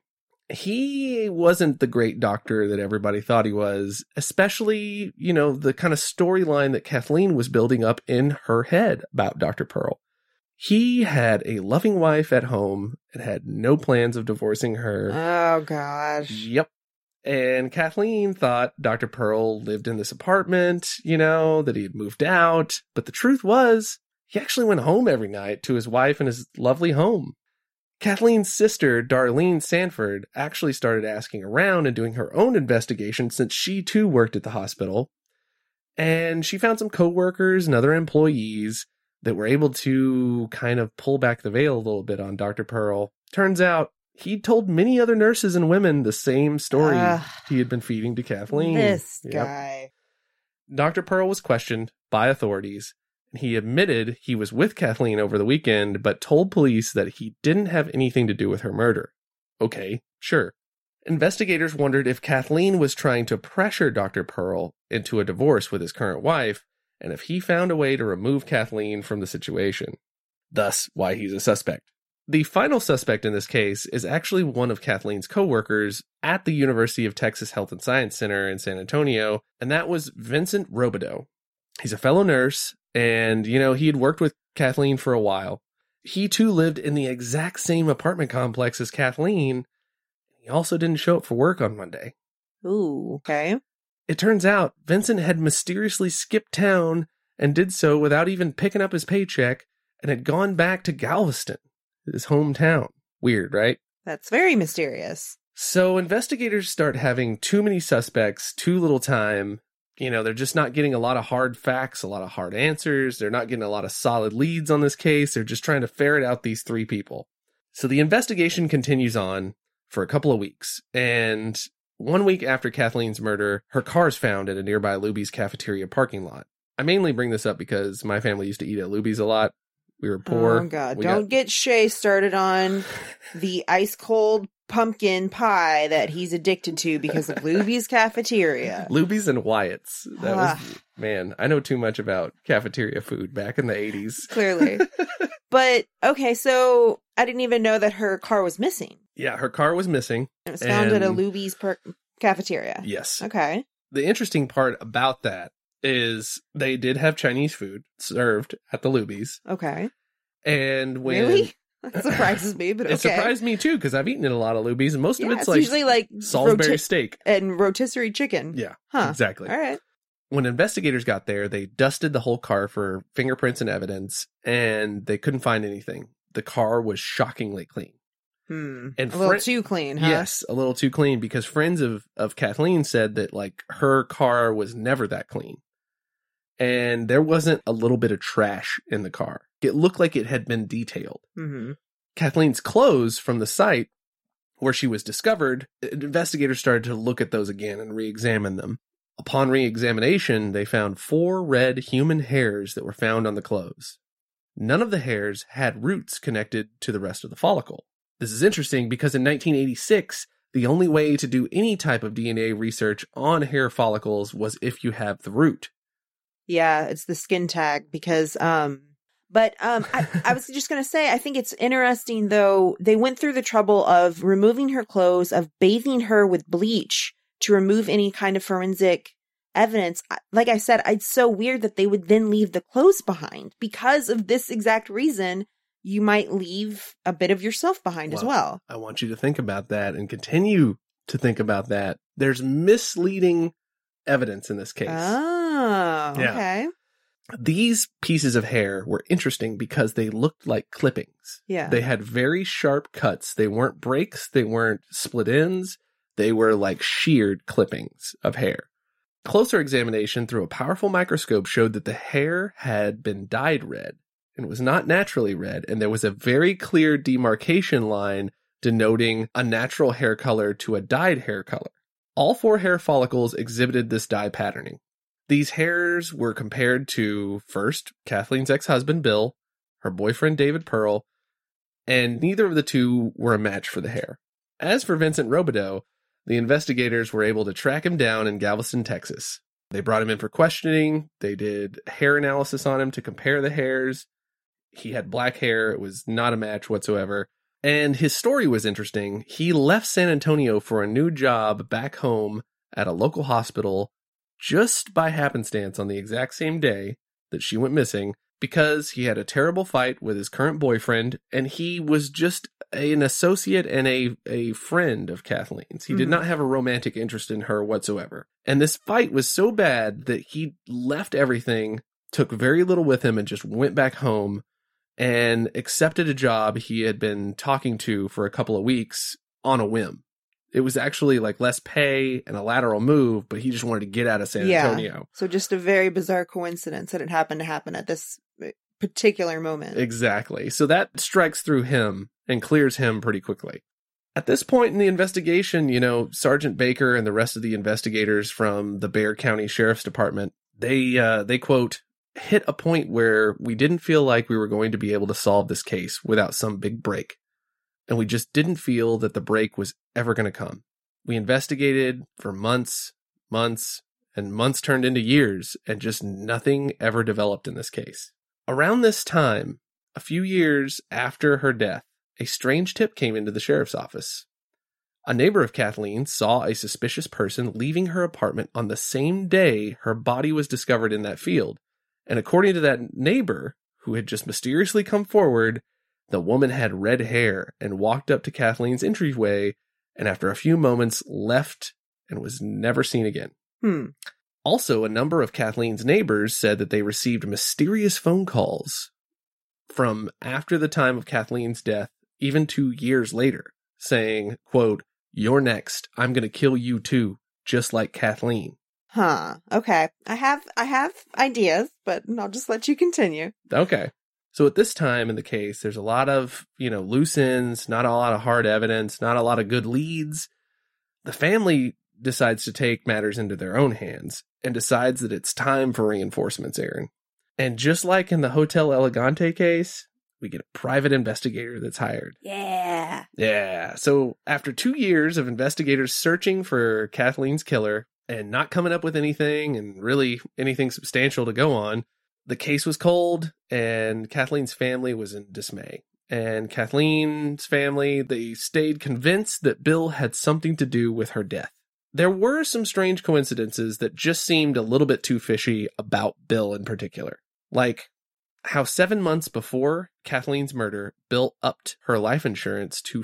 [SPEAKER 2] He wasn't the great doctor that everybody thought he was, especially, the kind of storyline that Kathleen was building up in her head about Dr. Pearl. He had a loving wife at home and had no plans of divorcing her.
[SPEAKER 1] Oh, gosh.
[SPEAKER 2] Yep. And Kathleen thought Dr. Pearl lived in this apartment, that he had moved out. But the truth was, he actually went home every night to his wife and his lovely home. Kathleen's sister, Darlene Sanford, actually started asking around and doing her own investigation since she too worked at the hospital. And she found some coworkers and other employees that were able to kind of pull back the veil a little bit on Dr. Pearl. Turns out he told many other nurses and women the same story he had been feeding to Kathleen.
[SPEAKER 1] This guy.
[SPEAKER 2] Dr. Pearl was questioned by authorities. He admitted he was with Kathleen over the weekend, but told police that he didn't have anything to do with her murder. Okay, sure. Investigators wondered if Kathleen was trying to pressure Dr. Pearl into a divorce with his current wife, and if he found a way to remove Kathleen from the situation. Thus, why he's a suspect. The final suspect in this case is actually one of Kathleen's coworkers at the University of Texas Health and Science Center in San Antonio, and that was Vincent Robideau. He's a fellow nurse, and, he had worked with Kathleen for a while. He, too, lived in the exact same apartment complex as Kathleen. He also didn't show up for work on Monday.
[SPEAKER 1] Ooh, okay.
[SPEAKER 2] It turns out Vincent had mysteriously skipped town and did so without even picking up his paycheck and had gone back to Galveston, his hometown. Weird, right?
[SPEAKER 1] That's very mysterious.
[SPEAKER 2] So investigators start having too many suspects, too little time. They're just not getting a lot of hard facts, a lot of hard answers. They're not getting a lot of solid leads on this case. They're just trying to ferret out these three people. So the investigation continues on for a couple of weeks. And 1 week after Kathleen's murder, her car is found at a nearby Luby's cafeteria parking lot. I mainly bring this up because my family used to eat at Luby's a lot. We were poor.
[SPEAKER 1] Oh, God. Don't get Shay started on the ice cold pumpkin pie that he's addicted to because of Luby's cafeteria.
[SPEAKER 2] Luby's and Wyatt's. That was, man, I know too much about cafeteria food back in the 80s.
[SPEAKER 1] Clearly. But, okay, so I didn't even know that her car was missing.
[SPEAKER 2] Yeah, her car was missing.
[SPEAKER 1] It was found at a Luby's cafeteria.
[SPEAKER 2] Yes.
[SPEAKER 1] Okay.
[SPEAKER 2] The interesting part about that is they did have Chinese food served at the Luby's.
[SPEAKER 1] Okay.
[SPEAKER 2] And when...
[SPEAKER 1] Really? That surprises me, but okay.
[SPEAKER 2] It surprised me too, because I've eaten at a lot of Luby's, and most of it's
[SPEAKER 1] usually like
[SPEAKER 2] Salisbury steak.
[SPEAKER 1] And rotisserie chicken.
[SPEAKER 2] Yeah,
[SPEAKER 1] huh.
[SPEAKER 2] Exactly.
[SPEAKER 1] All right.
[SPEAKER 2] When investigators got there, they dusted the whole car for fingerprints and evidence, and they couldn't find anything. The car was shockingly clean.
[SPEAKER 1] And a little too clean, huh?
[SPEAKER 2] Yes, a little too clean, because friends of Kathleen said that her car was never that clean. And there wasn't a little bit of trash in the car. It looked like it had been detailed.
[SPEAKER 1] Mm-hmm.
[SPEAKER 2] Kathleen's clothes from the site where she was discovered, investigators started to look at those again and re-examine them. Upon re-examination, they found 4 red human hairs that were found on the clothes. None of the hairs had roots connected to the rest of the follicle. This is interesting because in 1986, the only way to do any type of DNA research on hair follicles was if you have the root.
[SPEAKER 1] Yeah, it's the skin tag because, I was just going to say, I think it's interesting, though, they went through the trouble of removing her clothes, of bathing her with bleach to remove any kind of forensic evidence. Like I said, it's so weird that they would then leave the clothes behind. Because of this exact reason, you might leave a bit of yourself behind as well.
[SPEAKER 2] I want you to think about that and continue to think about that. There's misleading evidence in this case.
[SPEAKER 1] Oh, okay.
[SPEAKER 2] Yeah. These pieces of hair were interesting because they looked like clippings.
[SPEAKER 1] Yeah.
[SPEAKER 2] They had very sharp cuts. They weren't breaks. They weren't split ends. They were like sheared clippings of hair. Closer examination through a powerful microscope showed that the hair had been dyed red and was not naturally red. And there was a very clear demarcation line denoting a natural hair color to a dyed hair color. All 4 hair follicles exhibited this dye patterning. These hairs were compared to, first, Kathleen's ex-husband, Bill, her boyfriend, David Pearl, and neither of the two were a match for the hair. As for Vincent Robideau, the investigators were able to track him down in Galveston, Texas. They brought him in for questioning. They did hair analysis on him to compare the hairs. He had black hair. It was not a match whatsoever. And his story was interesting. He left San Antonio for a new job back home at a local hospital just by happenstance on the exact same day that she went missing because he had a terrible fight with his current boyfriend, and he was just an associate and a friend of Kathleen's. He did not have a romantic interest in her whatsoever. And this fight was so bad that he left everything, took very little with him, and just went back home and accepted a job he had been talking to for a couple of weeks on a whim. It was actually like less pay and a lateral move, but he just wanted to get out of San Antonio.
[SPEAKER 1] So just a very bizarre coincidence that it happened to happen at this particular moment.
[SPEAKER 2] Exactly. So that strikes through him and clears him pretty quickly. At this point in the investigation, Sergeant Baker and the rest of the investigators from the Bexar County Sheriff's Department, they quote, hit a point where we didn't feel like we were going to be able to solve this case without some big break. And we just didn't feel that the break was ever going to come. We investigated for months, and months turned into years, and just nothing ever developed in this case. Around this time, a few years after her death, a strange tip came into the sheriff's office. A neighbor of Kathleen saw a suspicious person leaving her apartment on the same day her body was discovered in that field. And according to that neighbor, who had just mysteriously come forward, the woman had red hair and walked up to Kathleen's entryway, and after a few moments left and was never seen again. Also, a number of Kathleen's neighbors said that they received mysterious phone calls from after the time of Kathleen's death, even 2 years later, saying, quote, "You're next. I'm going to kill you too, just like Kathleen."
[SPEAKER 1] Okay. I have ideas, but I'll just let you continue.
[SPEAKER 2] Okay. So at this time in the case, there's a lot of, loose ends, not a lot of hard evidence, not a lot of good leads. The family decides to take matters into their own hands and decides that it's time for reinforcements, Aaron. And just like in the Hotel Elegante case, we get a private investigator that's hired. Yeah. So after 2 years of investigators searching for Kathleen's killer and not coming up with anything and really anything substantial to go on, the case was cold and Kathleen's family was in dismay. And Kathleen's family, they stayed convinced that Bill had something to do with her death. There were some strange coincidences that just seemed a little bit too fishy about Bill in particular. Like how 7 months before Kathleen's murder, Bill upped her life insurance to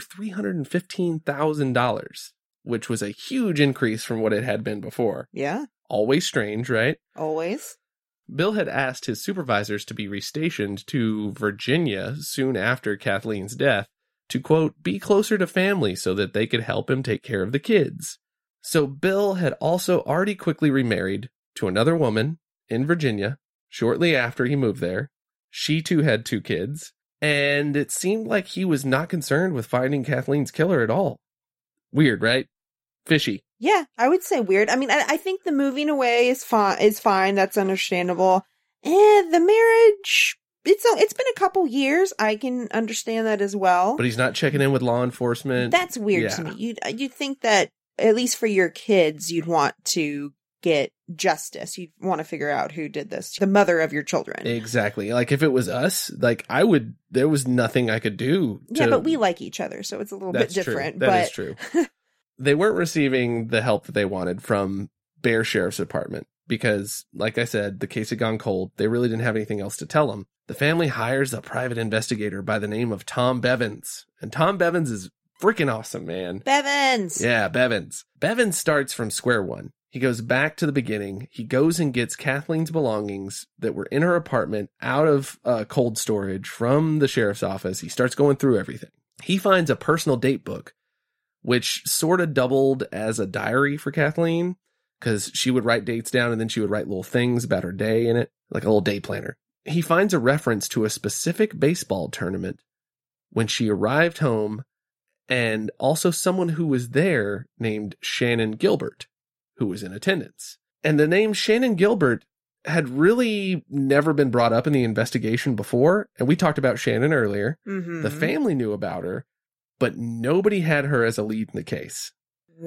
[SPEAKER 2] $315,000, which was a huge increase from what it had been before.
[SPEAKER 1] Yeah.
[SPEAKER 2] Always strange, right?
[SPEAKER 1] Always.
[SPEAKER 2] Bill had asked his supervisors to be restationed to Virginia soon after Kathleen's death to, quote, be closer to family so that they could help him take care of the kids. So Bill had also already quickly remarried to another woman in Virginia shortly after he moved there. She too had 2 kids, and it seemed like he was not concerned with finding Kathleen's killer at all. Weird, right? Fishy.
[SPEAKER 1] Yeah, I would say weird. I mean, I think the moving away is fine. That's understandable. And the marriage, it's been a couple years. I can understand that as well.
[SPEAKER 2] But he's not checking in with law enforcement.
[SPEAKER 1] That's weird to me. You'd think that, at least for your kids, you'd want to get justice. You'd want to figure out who did this. The mother of your children.
[SPEAKER 2] Exactly. Like, if it was us, there was nothing I could do.
[SPEAKER 1] Yeah, but we like each other, so it's a little bit different.
[SPEAKER 2] That is true. They weren't receiving the help that they wanted from Bexar Sheriff's Department because, like I said, the case had gone cold. They really didn't have anything else to tell them. The family hires a private investigator by the name of Tom Bevins. And Tom Bevins is freaking awesome, man.
[SPEAKER 1] Bevins!
[SPEAKER 2] Yeah, Bevins. Bevins starts from square one. He goes back to the beginning. He goes and gets Kathleen's belongings that were in her apartment out of cold storage from the sheriff's office. He starts going through everything. He finds a personal date book, which sort of doubled as a diary for Kathleen, because she would write dates down and then she would write little things about her day in it, like a little day planner. He finds a reference to a specific baseball tournament when she arrived home, and also someone who was there named Shannon Gilbert, who was in attendance. And the name Shannon Gilbert had really never been brought up in the investigation before, and we talked about Shannon earlier.
[SPEAKER 1] Mm-hmm.
[SPEAKER 2] The family knew about her, but nobody had her as a lead in the case.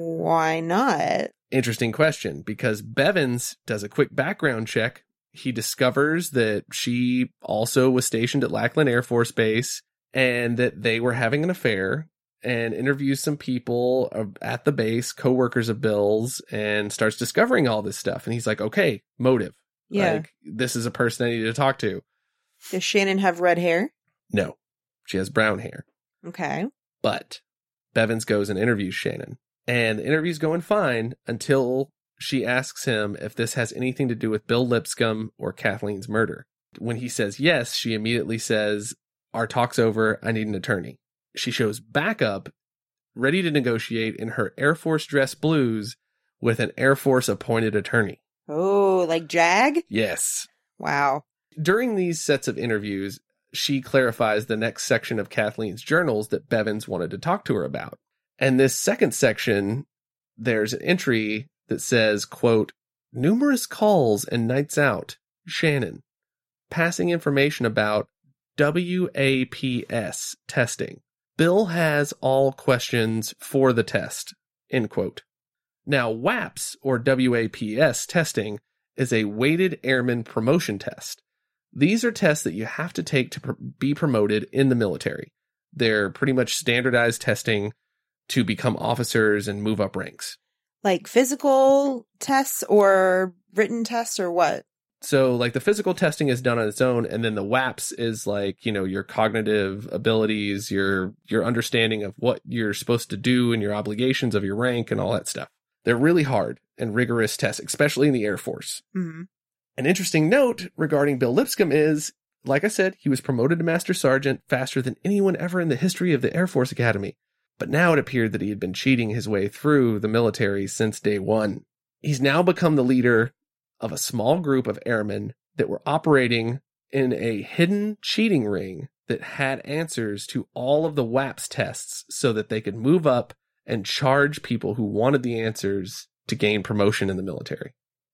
[SPEAKER 1] Why not?
[SPEAKER 2] Interesting question, because Bevins does a quick background check. He discovers that she also was stationed at Lackland Air Force Base and that they were having an affair, and interviews some people at the base, co-workers of Bill's, and starts discovering all this stuff. And he's like, okay, motive.
[SPEAKER 1] Yeah.
[SPEAKER 2] Like, this is a person I need to talk to.
[SPEAKER 1] Does Shannon have red hair?
[SPEAKER 2] No, she has brown hair.
[SPEAKER 1] Okay.
[SPEAKER 2] But Bevins goes and interviews Shannon. And the interview's going fine until she asks him if this has anything to do with Bill Lipscomb or Kathleen's murder. When he says yes, she immediately says, Our talk's over. I need an attorney. She shows back up, ready to negotiate in her Air Force dress blues with an Air Force appointed attorney.
[SPEAKER 1] Oh, like JAG?
[SPEAKER 2] Yes.
[SPEAKER 1] Wow.
[SPEAKER 2] During these sets of interviews, she clarifies the next section of Kathleen's journals that Bevins wanted to talk to her about. And this second section, there's an entry that says, quote, numerous calls and nights out, Shannon, passing information about WAPS testing. Bill has all questions for the test, end quote. Now, WAPS, or WAPS testing, is a weighted airman promotion test. These are tests that you have to take to be promoted in the military. They're pretty much standardized testing to become officers and move up ranks.
[SPEAKER 1] Like physical tests or written tests or what?
[SPEAKER 2] So like the physical testing is done on its own, and then the WAPS is like, you know, your cognitive abilities, your understanding of what you're supposed to do and your obligations of your rank and all that stuff. They're really hard and rigorous tests, especially in the Air Force.
[SPEAKER 1] Mm-hmm.
[SPEAKER 2] An interesting note regarding Bill Lipscomb is, like I said, he was promoted to Master Sergeant faster than anyone ever in the history of the Air Force Academy. But now it appeared that he had been cheating his way through the military since day one. He's now become the leader of a small group of airmen that were operating in a hidden cheating ring that had answers to all of the WAPS tests so that they could move up and charge people who wanted the answers to gain promotion in the military.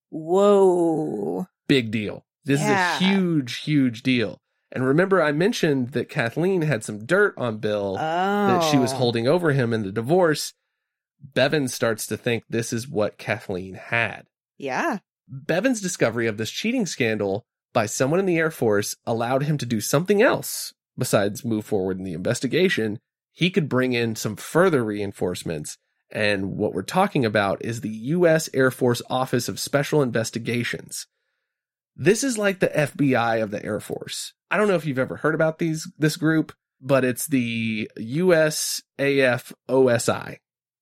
[SPEAKER 1] Whoa.
[SPEAKER 2] Big deal. This is a huge, huge deal. And remember, I mentioned that Kathleen had some dirt on Bill that she was holding over him in the divorce. Bevins starts to think this is what Kathleen had.
[SPEAKER 1] Yeah.
[SPEAKER 2] Bevins' discovery of this cheating scandal by someone in the Air Force allowed him to do something else besides move forward in the investigation. He could bring in some further reinforcements. And what we're talking about is the U.S. Air Force Office of Special Investigations. This is like the FBI of the Air Force. I don't know if you've ever heard about this group, but it's the USAF OSI.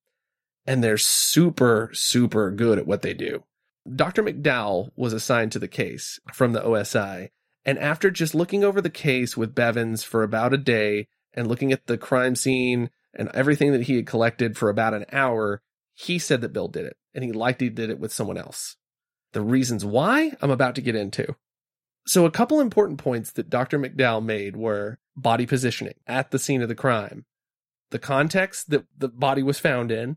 [SPEAKER 2] And they're super, super good at what they do. Dr. McDowell was assigned to the case from the OSI. And after just looking over the case with Bevins for about a day and looking at the crime scene and everything that he had collected for about an hour, he said that Bill did it. And he liked he did it with someone else. The reasons why, I'm about to get into. So a couple important points that Dr. McDowell made were body positioning at the scene of the crime, the context that the body was found in,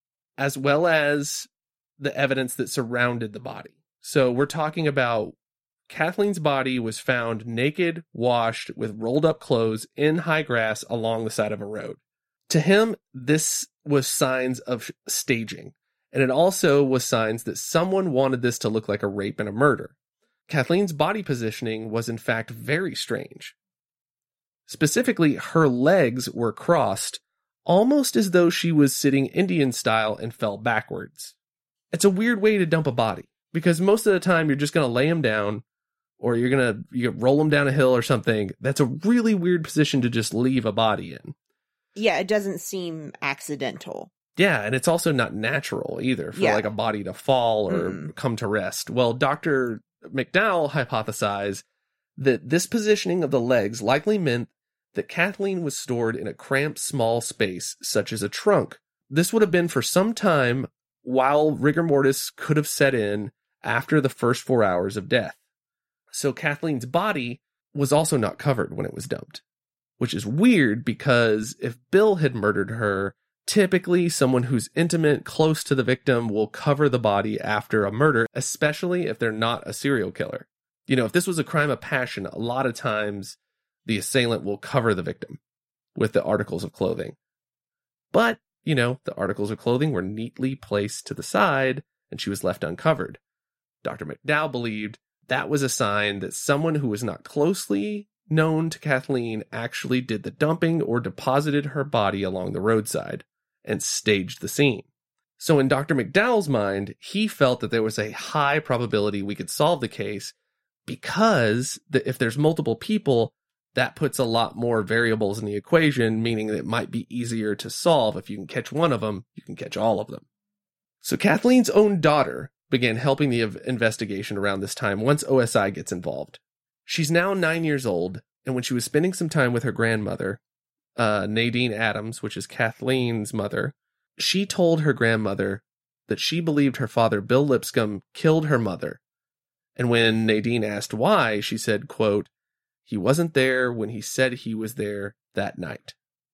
[SPEAKER 2] as well as the evidence that surrounded the body. So we're talking about Kathleen's body was found naked, washed, with rolled up clothes in high grass along the side of a road. To him, this was signs of staging. And it also was signs that someone wanted this to look like a rape and a murder. Kathleen's body positioning was in fact very strange. Specifically, her legs were crossed, almost as though she was sitting Indian style and fell backwards. It's a weird way to dump a body, because most of the time you're just going to lay them down, or you roll them down a hill or something. That's a really weird position to just leave a body in.
[SPEAKER 1] Yeah, it doesn't seem accidental.
[SPEAKER 2] Yeah, and it's also not natural either for like a body to fall or come to rest. Well, Dr. McDowell hypothesized that this positioning of the legs likely meant that Kathleen was stored in a cramped small space, such as a trunk. This would have been for some time while rigor mortis could have set in after the first 4 hours of death. So Kathleen's body was also not covered when it was dumped, which is weird because if Bill had murdered her, typically someone who's intimate, close to the victim will cover the body after a murder, especially if they're not a serial killer. You know, if this was a crime of passion, a lot of times the assailant will cover the victim with the articles of clothing. But, you know, the articles of clothing were neatly placed to the side and she was left uncovered. Dr. McDowell believed that was a sign that someone who was not closely known to Kathleen actually did the dumping or deposited her body along the roadside and staged the scene. So in Dr. McDowell's mind, he felt that there was a high probability we could solve the case because if there's multiple people, that puts a lot more variables in the equation, meaning that it might be easier to solve. If you can catch one of them, you can catch all of them. So Kathleen's own daughter began helping the investigation around this time once OSI gets involved. She's now 9 years old, And when she was spending some time with her grandmother, Nadine Adams, which is Kathleen's mother, she told her grandmother that she believed her father, Bill Lipscomb, killed her mother. And when Nadine asked why, she said, quote, "He wasn't there when he said he was there that night."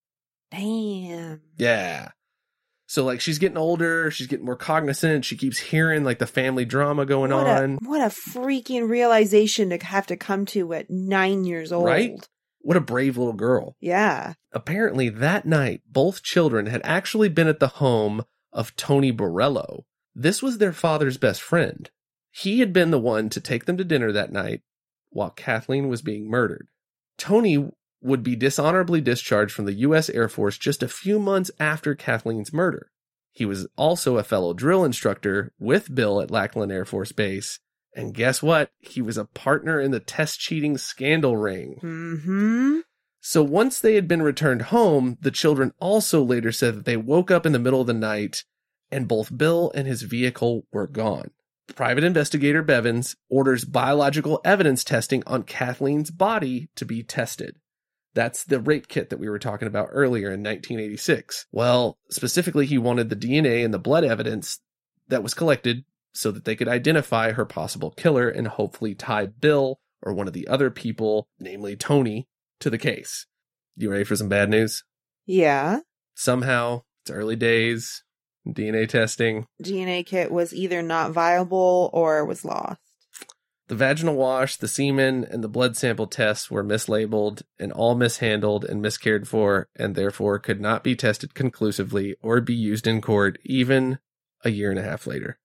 [SPEAKER 1] Damn.
[SPEAKER 2] Yeah. So, like, she's getting older, she's getting more cognizant, she keeps hearing, like, the family drama going on.
[SPEAKER 1] What a freaking realization to have to come to at 9 years old.
[SPEAKER 2] Right? What a brave little girl.
[SPEAKER 1] Yeah.
[SPEAKER 2] Apparently, that night, both children had actually been at the home of Tony Borello. This was their father's best friend. He had been the one to take them to dinner that night while Kathleen was being murdered. Tony would be dishonorably discharged from the U.S. Air Force just a few months after Kathleen's murder. He was also a fellow drill instructor with Bill at Lackland Air Force Base. And guess what? He was a partner in the test cheating scandal ring.
[SPEAKER 1] Mm-hmm.
[SPEAKER 2] So once they had been returned home, the children also later said that they woke up in the middle of the night and both Bill and his vehicle were gone. Private investigator Bevins orders biological evidence testing on Kathleen's body to be tested. That's the rape kit that we were talking about earlier in 1986. Well, specifically, he wanted the DNA and the blood evidence that was collected so that they could identify her possible killer and hopefully tie Bill or one of the other people, namely Tony, to the case. You ready for some bad news?
[SPEAKER 1] Yeah.
[SPEAKER 2] Somehow, it's early days, DNA testing.
[SPEAKER 1] DNA kit was either not viable or was lost.
[SPEAKER 2] The vaginal wash, the semen, and the blood sample tests were mislabeled and all mishandled and miscared for, and therefore could not be tested conclusively or be used in court even a year and a half later.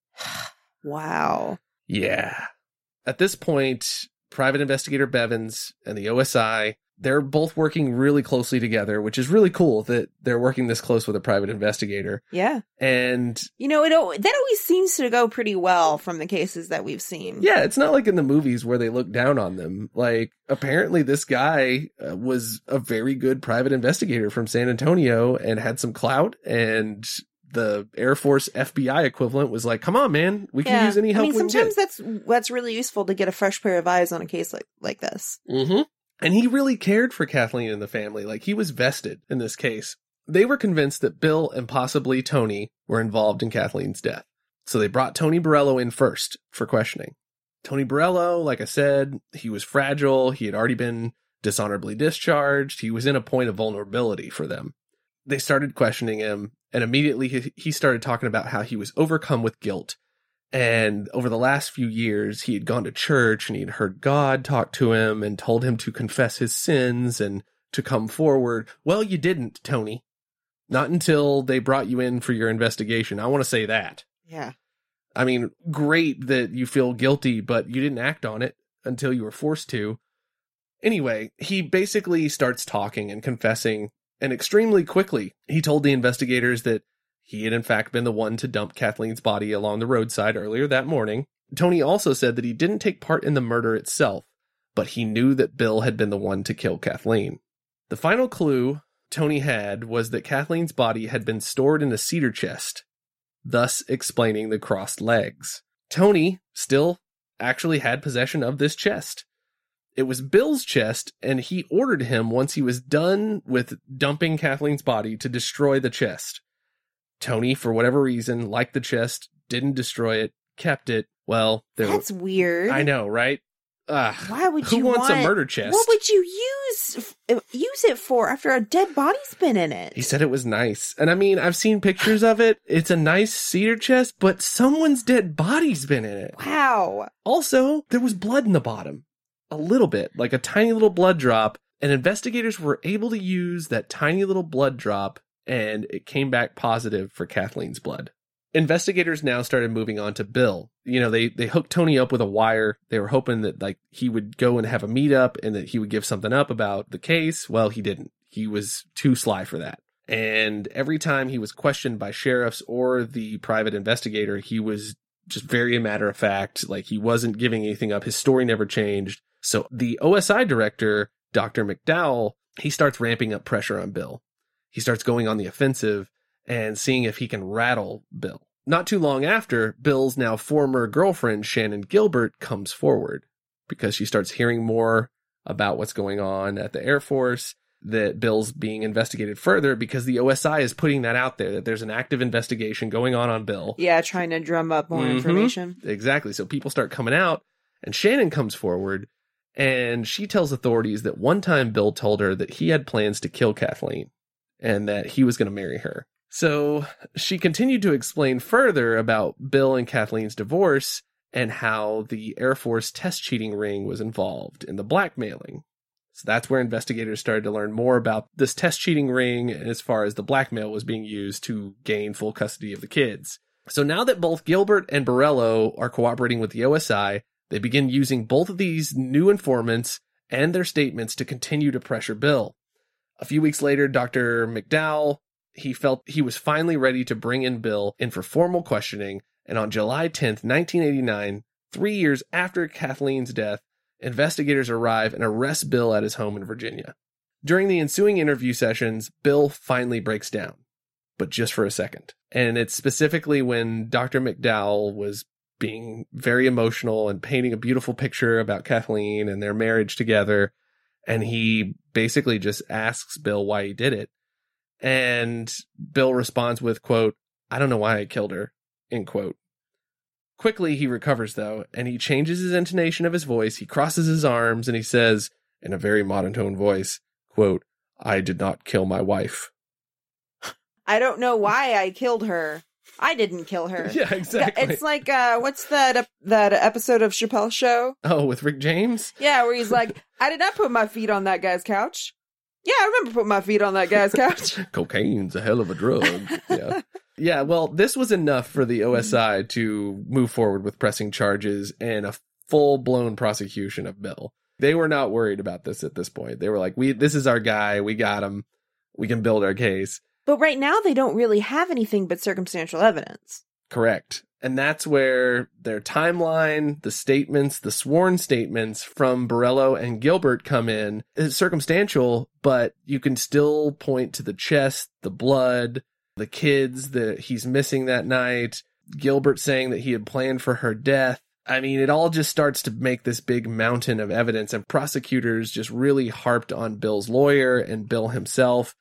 [SPEAKER 1] Wow.
[SPEAKER 2] Yeah. At this point, private investigator Bevins and the OSI, they're both working really closely together, which is really cool that they're working this close with a private investigator.
[SPEAKER 1] Yeah.
[SPEAKER 2] And,
[SPEAKER 1] you know, that always seems to go pretty well from the cases that we've seen.
[SPEAKER 2] Yeah, it's not like in the movies where they look down on them. Like, apparently this guy was a very good private investigator from San Antonio and had some clout, and the Air Force FBI equivalent was like, come on, man, we can use any help we can get.
[SPEAKER 1] Sometimes that's really useful to get a fresh pair of eyes on a case like this.
[SPEAKER 2] Mm-hmm. And he really cared for Kathleen and the family. Like, he was vested in this case. They were convinced that Bill and possibly Tony were involved in Kathleen's death. So they brought Tony Borello in first for questioning. Tony Borello, like I said, he was fragile. He had already been dishonorably discharged. He was in a point of vulnerability for them. They started questioning him, and immediately he started talking about how he was overcome with guilt. And over the last few years, he had gone to church and he'd heard God talk to him and told him to confess his sins and to come forward. Well, you didn't, Tony. Not until they brought you in for your investigation. I want to say that.
[SPEAKER 1] Yeah.
[SPEAKER 2] I mean, great that you feel guilty, but you didn't act on it until you were forced to. Anyway, he basically starts talking and confessing, and extremely quickly, he told the investigators that he had in fact been the one to dump Kathleen's body along the roadside earlier that morning. Tony also said that he didn't take part in the murder itself, but he knew that Bill had been the one to kill Kathleen. The final clue Tony had was that Kathleen's body had been stored in a cedar chest, thus explaining the crossed legs. Tony still actually had possession of this chest. It was Bill's chest, and he ordered him, once he was done with dumping Kathleen's body, to destroy the chest. Tony, for whatever reason, liked the chest, didn't destroy it, kept it. Well,
[SPEAKER 1] that's weird.
[SPEAKER 2] I know, right?
[SPEAKER 1] Why would
[SPEAKER 2] who
[SPEAKER 1] you
[SPEAKER 2] wants a murder chest?
[SPEAKER 1] What would you use it for after a dead body's been in it?
[SPEAKER 2] He said it was nice. And I mean, I've seen pictures of it. It's a nice cedar chest, but someone's dead body's been in it.
[SPEAKER 1] Wow.
[SPEAKER 2] Also, there was blood in the bottom. A little bit, like a tiny little blood drop. And investigators were able to use that tiny little blood drop, and it came back positive for Kathleen's blood. Investigators now started moving on to Bill. You know, they hooked Tony up with a wire. They were hoping that, like, he would go and have a meetup and that he would give something up about the case. Well, he didn't. He was too sly for that. And every time he was questioned by sheriffs or the private investigator, he was just very matter of fact. Like, he wasn't giving anything up. His story never changed. So the OSI director, Dr. McDowell, he starts ramping up pressure on Bill. He starts going on the offensive and seeing if he can rattle Bill. Not too long after, Bill's now former girlfriend, Shannon Gilbert, comes forward because she starts hearing more about what's going on at the Air Force, that Bill's being investigated further because the OSI is putting that out there, that there's an active investigation going on Bill.
[SPEAKER 1] Yeah, trying to drum up more information.
[SPEAKER 2] Exactly. So people start coming out, and Shannon comes forward, and she tells authorities that one time Bill told her that he had plans to kill Kathleen and that he was going to marry her. So she continued to explain further about Bill and Kathleen's divorce and how the Air Force test cheating ring was involved in the blackmailing. So that's where investigators started to learn more about this test cheating ring as far as the blackmail was being used to gain full custody of the kids. So now that both Gilbert and Borrello are cooperating with the OSI, they begin using both of these new informants and their statements to continue to pressure Bill. A few weeks later, Dr. McDowell, he felt he was finally ready to bring in Bill in for formal questioning, and on July 10th, 1989, 3 years after Kathleen's death, investigators arrive and arrest Bill at his home in Virginia. During the ensuing interview sessions, Bill finally breaks down, but just for a second. And it's specifically when Dr. McDowell was being very emotional and painting a beautiful picture about Kathleen and their marriage together, and he basically just asks Bill why he did it. And Bill responds with, quote, "I don't know why I killed her," end quote. Quickly, he recovers, though, and he changes his intonation of his voice. He crosses his arms, and he says, in a very monotone voice, quote, "I did not kill my wife."
[SPEAKER 1] I don't know why I killed her. I didn't kill her.
[SPEAKER 2] Yeah, exactly.
[SPEAKER 1] It's like, what's that episode of Chappelle's Show?
[SPEAKER 2] Oh, with Rick James?
[SPEAKER 1] Yeah, where he's like, "I did not put my feet on that guy's couch." Yeah, I remember putting my feet on that guy's couch.
[SPEAKER 2] Cocaine's a hell of a drug. Yeah. Yeah, well, this was enough for the OSI to move forward with pressing charges and a full-blown prosecution of Bill. They were not worried about this at this point. They were like, this is our guy. We got him. We can build our case.
[SPEAKER 1] But right now, they don't really have anything but circumstantial evidence.
[SPEAKER 2] Correct. And that's where their timeline, the statements, the sworn statements from Borrello and Gilbert come in. It's circumstantial, but you can still point to the chest, the blood, the kids that he's missing that night, Gilbert saying that he had planned for her death. I mean, it all just starts to make this big mountain of evidence, and prosecutors just really harped on Bill's lawyer and Bill himself.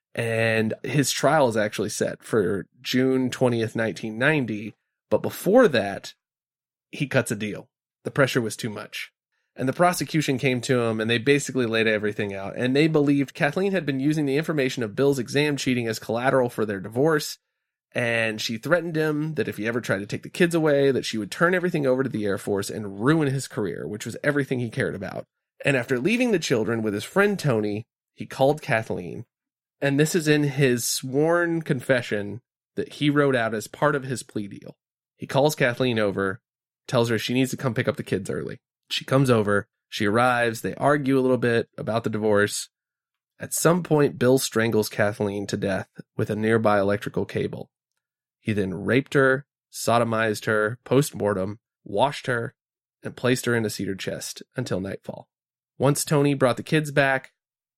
[SPEAKER 2] And his trial is actually set for June 20th, 1990. But before that, he cuts a deal. The pressure was too much. And the prosecution came to him, and they basically laid everything out. And they believed Kathleen had been using the information of Bill's exam cheating as collateral for their divorce. And she threatened him that if he ever tried to take the kids away, that she would turn everything over to the Air Force and ruin his career, which was everything he cared about. And after leaving the children with his friend Tony, he called Kathleen. And this is in his sworn confession that he wrote out as part of his plea deal. He calls Kathleen over, tells her she needs to come pick up the kids early. She comes over, she arrives, they argue a little bit about the divorce. At some point, Bill strangles Kathleen to death with a nearby electrical cable. He then raped her, sodomized her, post-mortem, washed her, and placed her in a cedar chest until nightfall. Once Tony brought the kids back,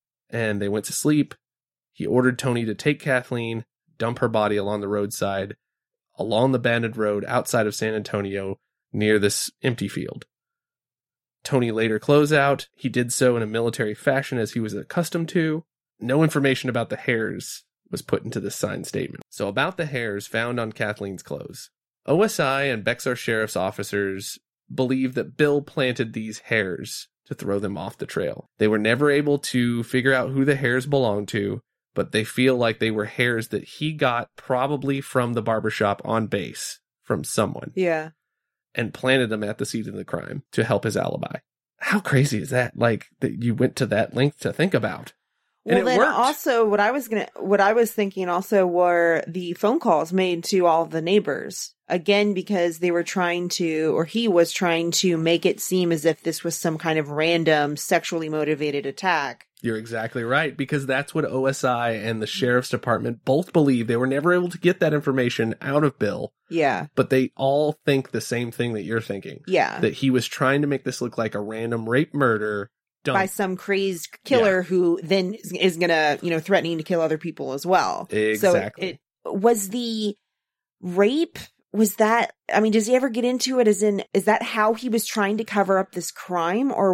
[SPEAKER 2] and they went to sleep, he ordered Tony to take Kathleen, dump her body along the roadside, along the banded road outside of San Antonio near this empty field. Tony later closed out. He did so in a military fashion as he was accustomed to. No information about the hairs was put into this signed statement. So about the hairs found on Kathleen's clothes. OSI and Bexar Sheriff's officers believe that Bill planted these hairs to throw them off the trail. They were never able to figure out who the hairs belonged to, but they feel like they were hairs that he got probably from the barbershop on base from someone.
[SPEAKER 1] Yeah.
[SPEAKER 2] And planted them at the scene of the crime to help his alibi. How crazy is that? Like, that you went to that length to think about. And
[SPEAKER 1] well, then worked. Also, what I was thinking also were the phone calls made to all of the neighbors. Again, because they were trying to, or he was trying to make it seem as if this was some kind of random sexually motivated attack.
[SPEAKER 2] You're exactly right, because that's what OSI and the sheriff's department both believe. They were never able to get that information out of Bill.
[SPEAKER 1] Yeah.
[SPEAKER 2] But they all think the same thing that you're thinking.
[SPEAKER 1] Yeah.
[SPEAKER 2] That he was trying to make this look like a random rape murder done
[SPEAKER 1] by some crazed killer who then is going to, threatening to kill other people as well.
[SPEAKER 2] Exactly.
[SPEAKER 1] So was the rape, was that, does he ever get into it as in, is that how he was trying to cover up this crime, or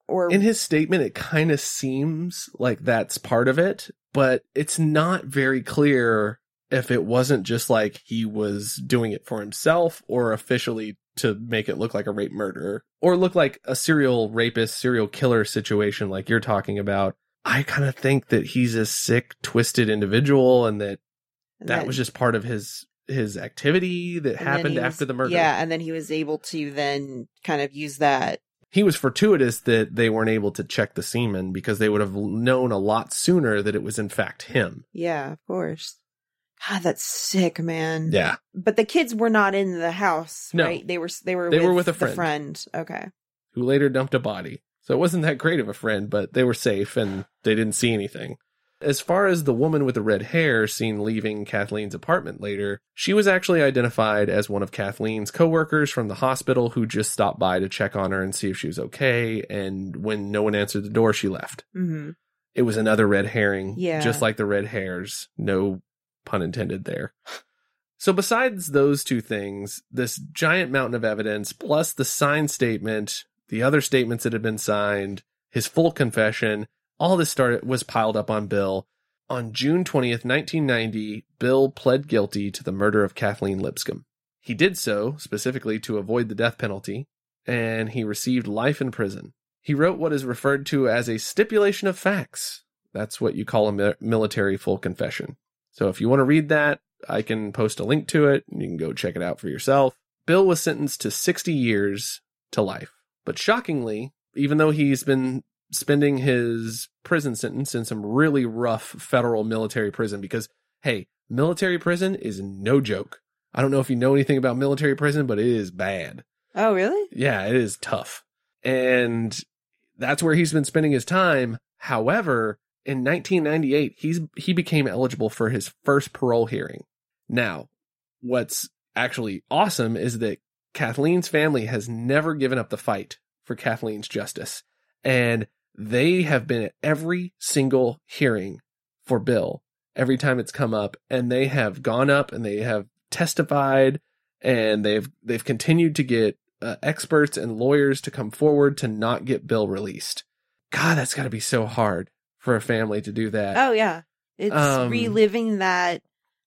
[SPEAKER 1] or
[SPEAKER 2] in his statement, it kind of seems like that's part of it, but it's not very clear if it wasn't just like he was doing it for himself or officially to make it look like a rape murder or look like a serial rapist, serial killer situation like you're talking about. I kind of think that he's a sick, twisted individual and that was just part of his activity that happened after the murder.
[SPEAKER 1] Yeah, and then he was able to then kind of use that.
[SPEAKER 2] He was fortuitous that they weren't able to check the semen because they would have known a lot sooner that it was in fact him.
[SPEAKER 1] Yeah, of course. God, that's sick, man.
[SPEAKER 2] Yeah.
[SPEAKER 1] But the kids were not in the house,
[SPEAKER 2] No.
[SPEAKER 1] right? They were
[SPEAKER 2] with a friend.
[SPEAKER 1] The friend. Okay.
[SPEAKER 2] Who later dumped a body. So it wasn't that great of a friend, but they were safe and they didn't see anything. As far as the woman with the red hair seen leaving Kathleen's apartment later, she was actually identified as one of Kathleen's coworkers from the hospital who just stopped by to check on her and see if she was okay. And when no one answered the door, she left.
[SPEAKER 1] Mm-hmm.
[SPEAKER 2] It was another red herring,
[SPEAKER 1] yeah.
[SPEAKER 2] Just like the red hairs. No pun intended there. So besides those two things, this giant mountain of evidence, plus the signed statement, the other statements that had been signed, his full confession, all this was piled up on Bill. On June 20th, 1990, Bill pled guilty to the murder of Kathleen Lipscomb. He did so specifically to avoid the death penalty, and he received life in prison. He wrote what is referred to as a stipulation of facts. That's what you call a military full confession. So if you want to read that, I can post a link to it, and you can go check it out for yourself. Bill was sentenced to 60 years to life. But shockingly, even though he's been spending his prison sentence in some really rough federal military prison, because, hey, military prison is no joke. I don't know if you know anything about military prison, but it is bad.
[SPEAKER 1] Oh, really?
[SPEAKER 2] Yeah, it is tough. And that's where he's been spending his time. However, in 1998, he became eligible for his first parole hearing. Now, what's actually awesome is that Kathleen's family has never given up the fight for Kathleen's justice. And they have been at every single hearing for Bill, every time it's come up, and they have gone up and they have testified, and they've continued to get experts and lawyers to come forward to not get Bill released. God, that's got to be so hard for a family to do that.
[SPEAKER 1] Oh, yeah. It's reliving that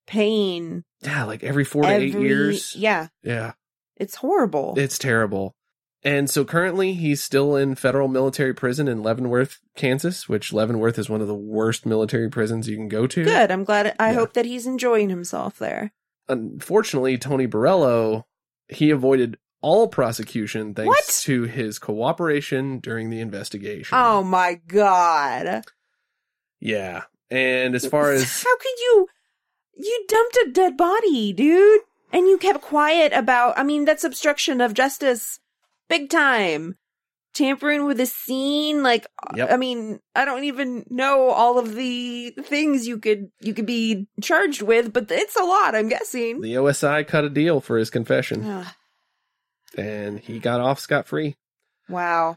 [SPEAKER 1] pain.
[SPEAKER 2] Yeah, like every 4 to 8 years.
[SPEAKER 1] Yeah.
[SPEAKER 2] Yeah.
[SPEAKER 1] It's horrible.
[SPEAKER 2] It's terrible. And so currently he's still in federal military prison in Leavenworth, Kansas, which Leavenworth is one of the worst military prisons you can go to.
[SPEAKER 1] Good. I'm glad. I hope that he's enjoying himself there.
[SPEAKER 2] Unfortunately, Tony Borello, he avoided all prosecution thanks to his cooperation during the investigation.
[SPEAKER 1] Oh my God.
[SPEAKER 2] Yeah. And as far as...
[SPEAKER 1] How could you dumped a dead body, dude. And you kept quiet about, I mean, that's obstruction of justice. Big time. Tampering with a scene, like,
[SPEAKER 2] yep.
[SPEAKER 1] I mean, I don't even know all of the things you could be charged with, but it's a lot, I'm guessing.
[SPEAKER 2] The OSI cut a deal for his confession. And he got off scot-free.
[SPEAKER 1] Wow.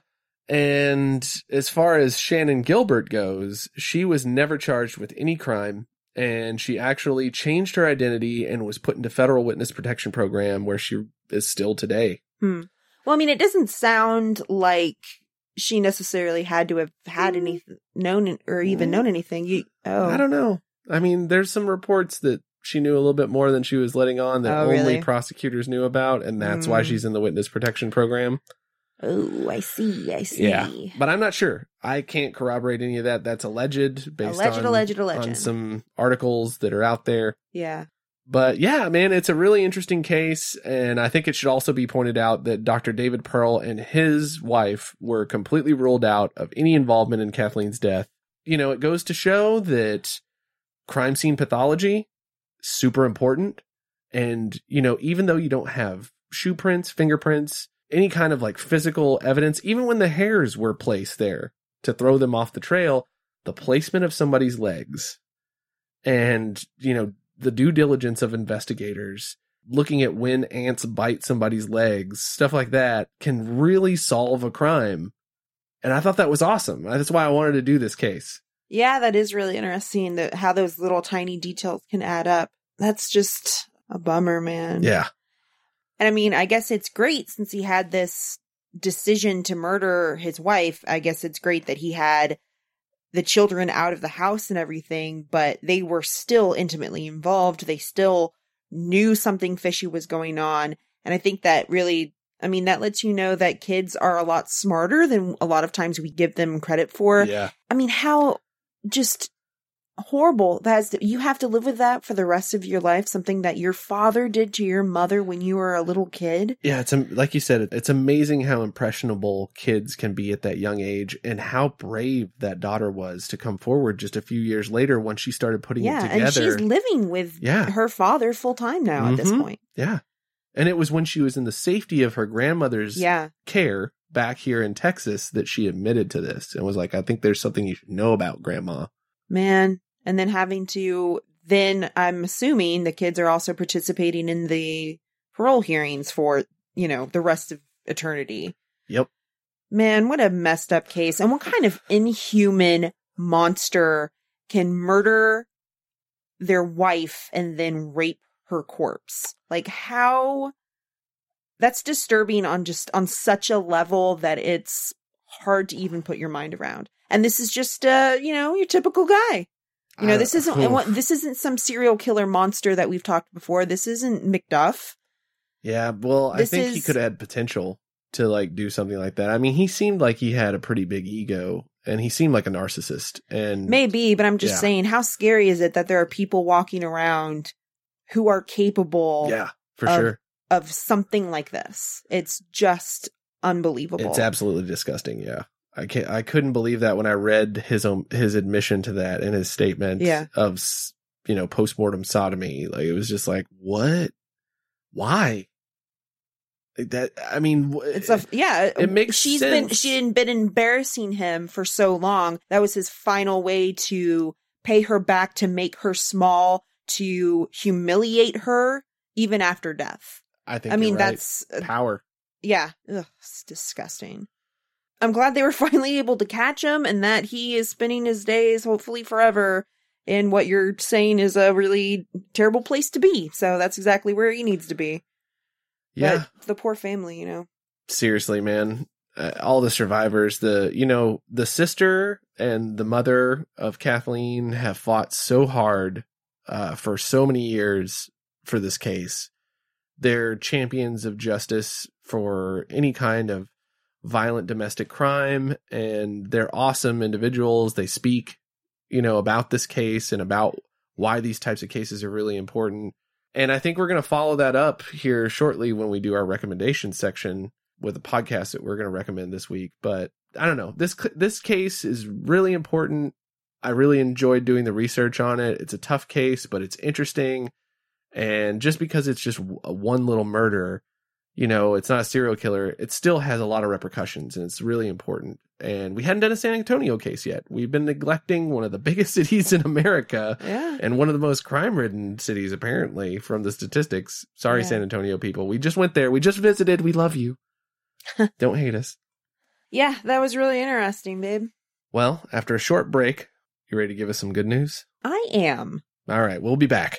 [SPEAKER 2] And as far as Shannon Gilbert goes, she was never charged with any crime, and she actually changed her identity and was put into federal witness protection program where she is still today.
[SPEAKER 1] Well, I mean, it doesn't sound like she necessarily had to have had anything known or even known anything.
[SPEAKER 2] I don't know. I mean, there's some reports that she knew a little bit more than she was letting on that only prosecutors knew about, and that's why she's in the witness protection program.
[SPEAKER 1] Oh, I see.
[SPEAKER 2] Yeah, but I'm not sure. I can't corroborate any of that. That's alleged, based on some articles that are out there.
[SPEAKER 1] Yeah.
[SPEAKER 2] But yeah, man, it's a really interesting case, and I think it should also be pointed out that Dr. David Pearl and his wife were completely ruled out of any involvement in Kathleen's death. You know, it goes to show that crime scene pathology, super important, and, you know, even though you don't have shoe prints, fingerprints, any kind of like physical evidence, even when the hairs were placed there to throw them off the trail, the placement of somebody's legs and, you know, the due diligence of investigators, looking at when ants bite somebody's legs, stuff like that can really solve a crime. And I thought that was awesome. That's why I wanted to do this case.
[SPEAKER 1] Yeah, that is really interesting, that how those little tiny details can add up. That's just a bummer, man.
[SPEAKER 2] Yeah.
[SPEAKER 1] And I mean, I guess it's great since he had this decision to murder his wife, I guess it's great that he had the children out of the house and everything, but they were still intimately involved. They still knew something fishy was going on. And I think that really, I mean, that lets you know that kids are a lot smarter than a lot of times we give them credit for.
[SPEAKER 2] Yeah.
[SPEAKER 1] I mean, how just horrible you have to live with that for the rest of your life, something that your father did to your mother when you were a little kid.
[SPEAKER 2] Yeah, it's like you said, it's amazing how impressionable kids can be at that young age, and how brave that daughter was to come forward just a few years later when she started putting it together.
[SPEAKER 1] And she's living with her father full time now at this point.
[SPEAKER 2] Yeah. And it was when she was in the safety of her grandmother's care back here in Texas that she admitted to this and was like, I think there's something you should know about, Grandma.
[SPEAKER 1] Man. And then then I'm assuming the kids are also participating in the parole hearings for, the rest of eternity.
[SPEAKER 2] Yep.
[SPEAKER 1] Man, what a messed up case. And what kind of inhuman monster can murder their wife and then rape her corpse? Like, how? That's disturbing on such a level that it's hard to even put your mind around. And this is just, your typical guy. This isn't some serial killer monster that we've talked before. This isn't Macduff.
[SPEAKER 2] Yeah, well, I think he could have had potential to do something like that. I mean, he seemed like he had a pretty big ego, and he seemed like a narcissist. And
[SPEAKER 1] maybe, but I'm just saying, how scary is it that there are people walking around who are capable of something like this? It's just unbelievable.
[SPEAKER 2] It's absolutely disgusting, yeah. I couldn't believe that when I read his admission to that in his statement of, postmortem sodomy. Like, it was just like, what? Why? That, I mean,
[SPEAKER 1] it makes sense. She had been embarrassing him for so long. That was his final way to pay her back, to make her small, to humiliate her even after death.
[SPEAKER 2] I mean, right.
[SPEAKER 1] That's
[SPEAKER 2] power.
[SPEAKER 1] Yeah. Ugh, it's disgusting. I'm glad they were finally able to catch him, and that he is spending his days, hopefully forever, in what you're saying is a really terrible place to be. So that's exactly where he needs to be. Yeah. But the poor family,
[SPEAKER 2] Seriously, man. All the survivors, the sister and the mother of Kathleen have fought so hard for so many years for this case. They're champions of justice for any kind of violent domestic crime, and they're awesome individuals. They speak, about this case and about why these types of cases are really important. And I think we're going to follow that up here shortly when we do our recommendation section with a podcast that we're going to recommend this week. But I don't know, this case is really important. I really enjoyed doing the research on it. It's a tough case, but it's interesting. And just because it's just one little murder, it's not a serial killer, it still has a lot of repercussions, and it's really important. And we hadn't done a San Antonio case yet. We've been neglecting one of the biggest cities in America and one of the most crime-ridden cities, apparently, from the statistics. Sorry, San Antonio people. We just went there. We just visited. We love you. Don't hate us.
[SPEAKER 1] Yeah, that was really interesting, babe.
[SPEAKER 2] Well, after a short break, you ready to give us some good news?
[SPEAKER 1] I am.
[SPEAKER 2] All right, we'll be back.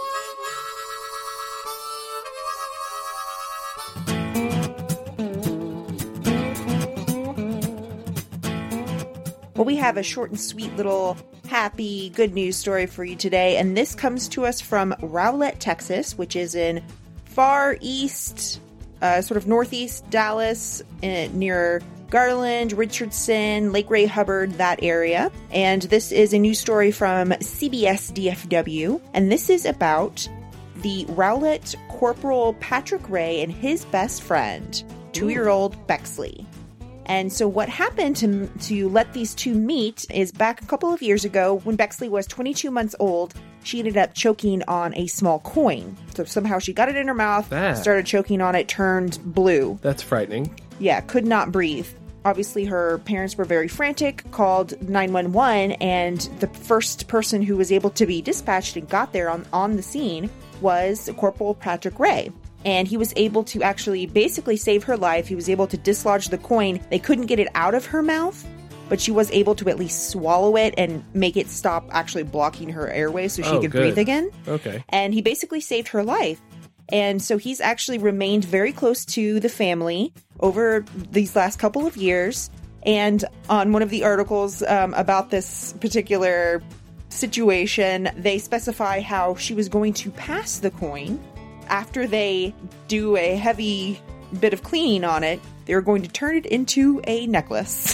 [SPEAKER 1] Well, we have a short and sweet little happy good news story for you today, and this comes to us from Rowlett, Texas, which is in far east, sort of northeast Dallas, near Garland, Richardson, Lake Ray Hubbard, that area. And this is a news story from CBS DFW, and this is about the Rowlett Corporal Patrick Ray and his best friend, 2-year-old Bexley. And so what happened to let these two meet is back a couple of years ago when Bexley was 22 months old, she ended up choking on a small coin. So somehow she got it in her mouth, started choking on it, turned blue.
[SPEAKER 2] That's frightening.
[SPEAKER 1] Yeah, could not breathe. Obviously, her parents were very frantic, called 911, and the first person who was able to be dispatched and got there on the scene was Corporal Patrick Ray. And he was able to actually basically save her life. He was able to dislodge the coin. They couldn't get it out of her mouth, but she was able to at least swallow it and make it stop actually blocking her airway so she could breathe again.
[SPEAKER 2] Okay.
[SPEAKER 1] And he basically saved her life. And so he's actually remained very close to the family over these last couple of years. And on one of the articles about this particular situation, they specify how she was going to pass the coin. After they do a heavy bit of cleaning on it, they were going to turn it into a necklace.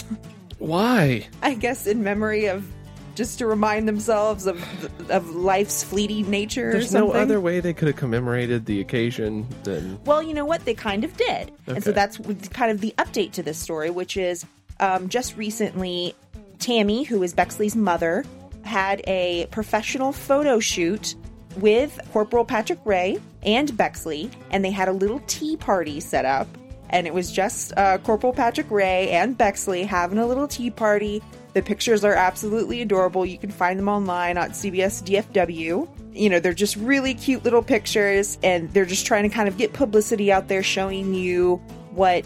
[SPEAKER 2] Why?
[SPEAKER 1] I guess in memory of, just to remind themselves of life's fleeting nature.
[SPEAKER 2] There's
[SPEAKER 1] or something.
[SPEAKER 2] no other way they could have commemorated the occasion than...
[SPEAKER 1] Well, you know what? They kind of did. Okay. And so that's kind of the update to this story, which is just recently, Tammy, who is Bexley's mother, had a professional photo shoot with Corporal Patrick Ray and Bexley, and they had a little tea party set up. And it was just Corporal Patrick Ray and Bexley having a little tea party. The pictures are absolutely adorable. You can find them online on CBS DFW. You know, they're just really cute little pictures, and they're just trying to kind of get publicity out there, showing you what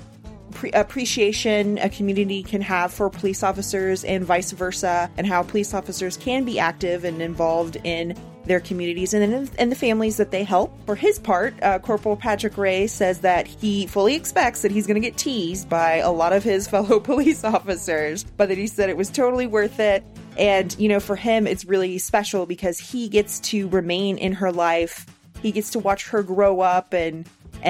[SPEAKER 1] appreciation a community can have for police officers and vice versa, and how police officers can be active and involved in their communities and the families that they help. For his part, Corporal Patrick Ray says that he fully expects that he's going to get teased by a lot of his fellow police officers, but that he said it was totally worth it. And, you know, for him, it's really special because he gets to remain in her life. He gets to watch her grow up and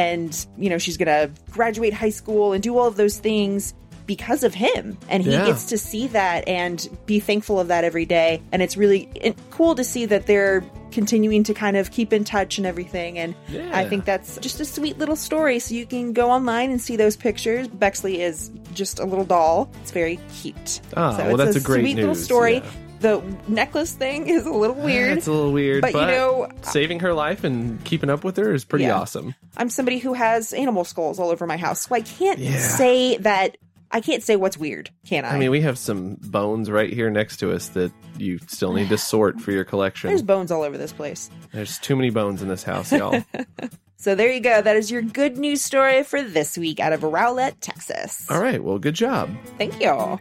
[SPEAKER 1] you know, she's going to graduate high school and do all of those things because of him. And he gets to see that and be thankful of that every day. And it's really cool to see that they're continuing to kind of keep in touch and everything. And I think that's just a sweet little story. So you can go online and see those pictures. Bexley is just a little doll. It's very cute.
[SPEAKER 2] Oh, so well, that's a great
[SPEAKER 1] sweet little story. Yeah. The necklace thing is a little weird.
[SPEAKER 2] It's a little weird, but you know, saving her life and keeping up with her is pretty awesome.
[SPEAKER 1] I'm somebody who has animal skulls all over my house, so I can't say that. I can't say what's weird, can I?
[SPEAKER 2] I mean, we have some bones right here next to us that you still need to sort for your collection.
[SPEAKER 1] There's bones all over this place.
[SPEAKER 2] There's too many bones in this house, y'all.
[SPEAKER 1] So there you go. That is your good news story for this week out of Rowlett, Texas.
[SPEAKER 2] All right. Well, good job.
[SPEAKER 1] Thank you.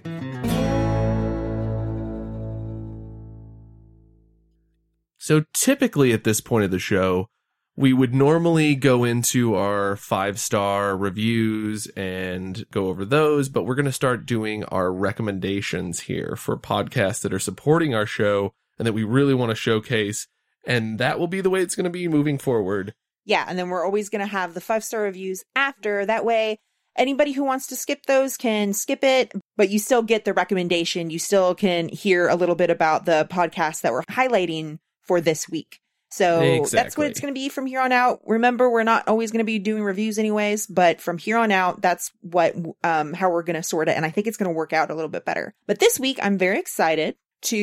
[SPEAKER 2] So typically at this point of the show, we would normally go into our 5-star reviews and go over those, but we're going to start doing our recommendations here for podcasts that are supporting our show and that we really want to showcase. And that will be the way it's going to be moving forward.
[SPEAKER 1] Yeah, and then we're always going to have the 5-star reviews after. That way, anybody who wants to skip those can skip it, but you still get the recommendation. You still can hear a little bit about the podcast that we're highlighting for this week. So That's what it's going to be from here on out. Remember, we're not always going to be doing reviews anyways, but from here on out, that's what how we're going to sort it. And I think it's going to work out a little bit better. But this week, I'm very excited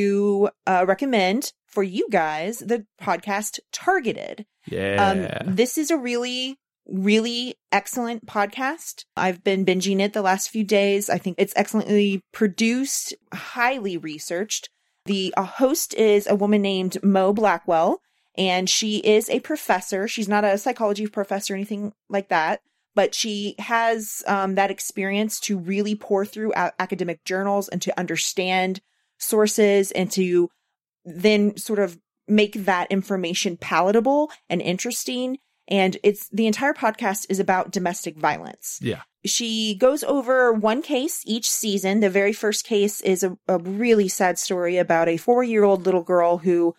[SPEAKER 1] to recommend for you guys the podcast Targeted.
[SPEAKER 2] Yeah.
[SPEAKER 1] This is a really, really excellent podcast. I've been binging it the last few days. I think it's excellently produced, highly researched. The host is a woman named Mo Blackwell, and she is a professor. She's not a psychology professor or anything like that, but she has that experience to really pour through academic journals and to understand sources and to then sort of make that information palatable and interesting. And the entire podcast is about domestic violence.
[SPEAKER 2] Yeah.
[SPEAKER 1] She goes over one case each season. The very first case is a really sad story about a 4-year-old little girl who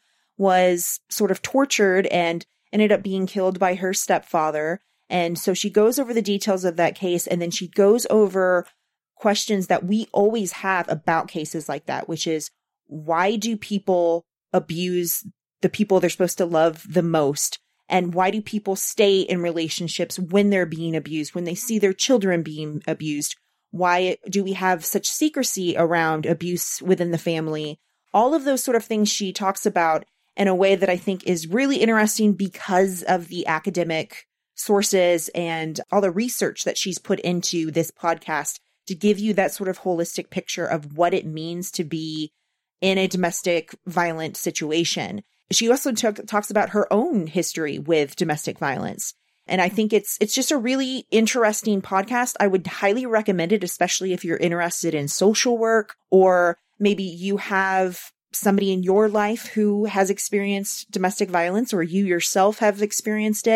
[SPEAKER 1] was sort of tortured and ended up being killed by her stepfather. And so she goes over the details of that case, and then she goes over questions that we always have about cases like that, which is, why do people abuse the people they're supposed to love the most? And why do people stay in relationships when they're being abused, when they see their children being abused? Why do we have such secrecy around abuse within the family? All of those sort of things she talks about in a way that I think is really interesting because of the academic sources and all the research that she's put into this podcast to give you that sort of holistic picture of what it means to be in a domestic violent situation. She also talks about her own history with domestic violence. And I think it's just a really interesting podcast. I would highly recommend it, especially if you're interested in social work, or maybe you have somebody in your life who has experienced domestic violence, or you yourself have experienced it,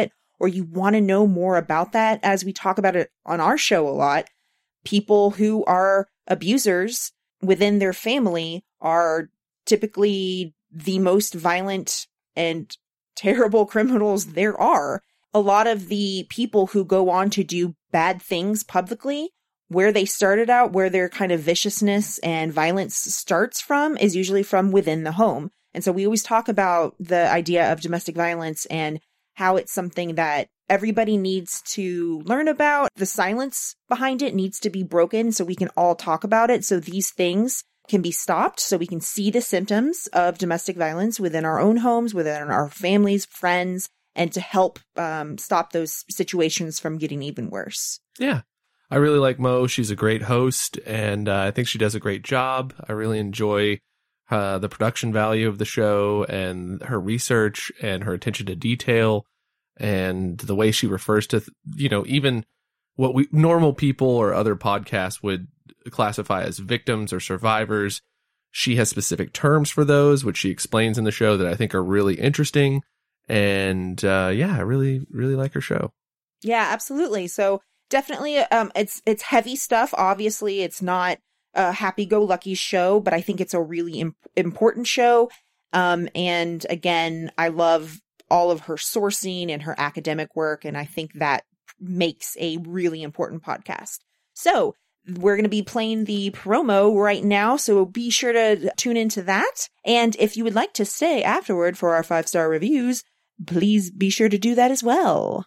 [SPEAKER 1] or you want to know more about that, as we talk about it on our show a lot, people who are abusers within their family are typically the most violent and terrible criminals there are. A lot of the people who go on to do bad things publicly, where they started out, where their kind of viciousness and violence starts from, is usually from within the home. And so we always talk about the idea of domestic violence and how it's something that everybody needs to learn about. The silence behind it needs to be broken so we can all talk about it. So these things can be stopped, so we can see the symptoms of domestic violence within our own homes, within our families, friends, and to help stop those situations from getting even worse.
[SPEAKER 2] Yeah. I really like Mo. She's a great host, and I think she does a great job. I really enjoy the production value of the show and her research and her attention to detail and the way she refers to, even what we normal people or other podcasts would classify as victims or survivors. She has specific terms for those, which she explains in the show, that I think are really interesting. And I really, really like her show.
[SPEAKER 1] Yeah, absolutely. So definitely, it's heavy stuff. Obviously, it's not a happy-go-lucky show, but I think it's a really important show. And again, I love all of her sourcing and her academic work, and I think that makes a really important podcast. So we're going to be playing the promo right now, so be sure to tune into that. And if you would like to stay afterward for our 5-star reviews, please be sure to do that as well.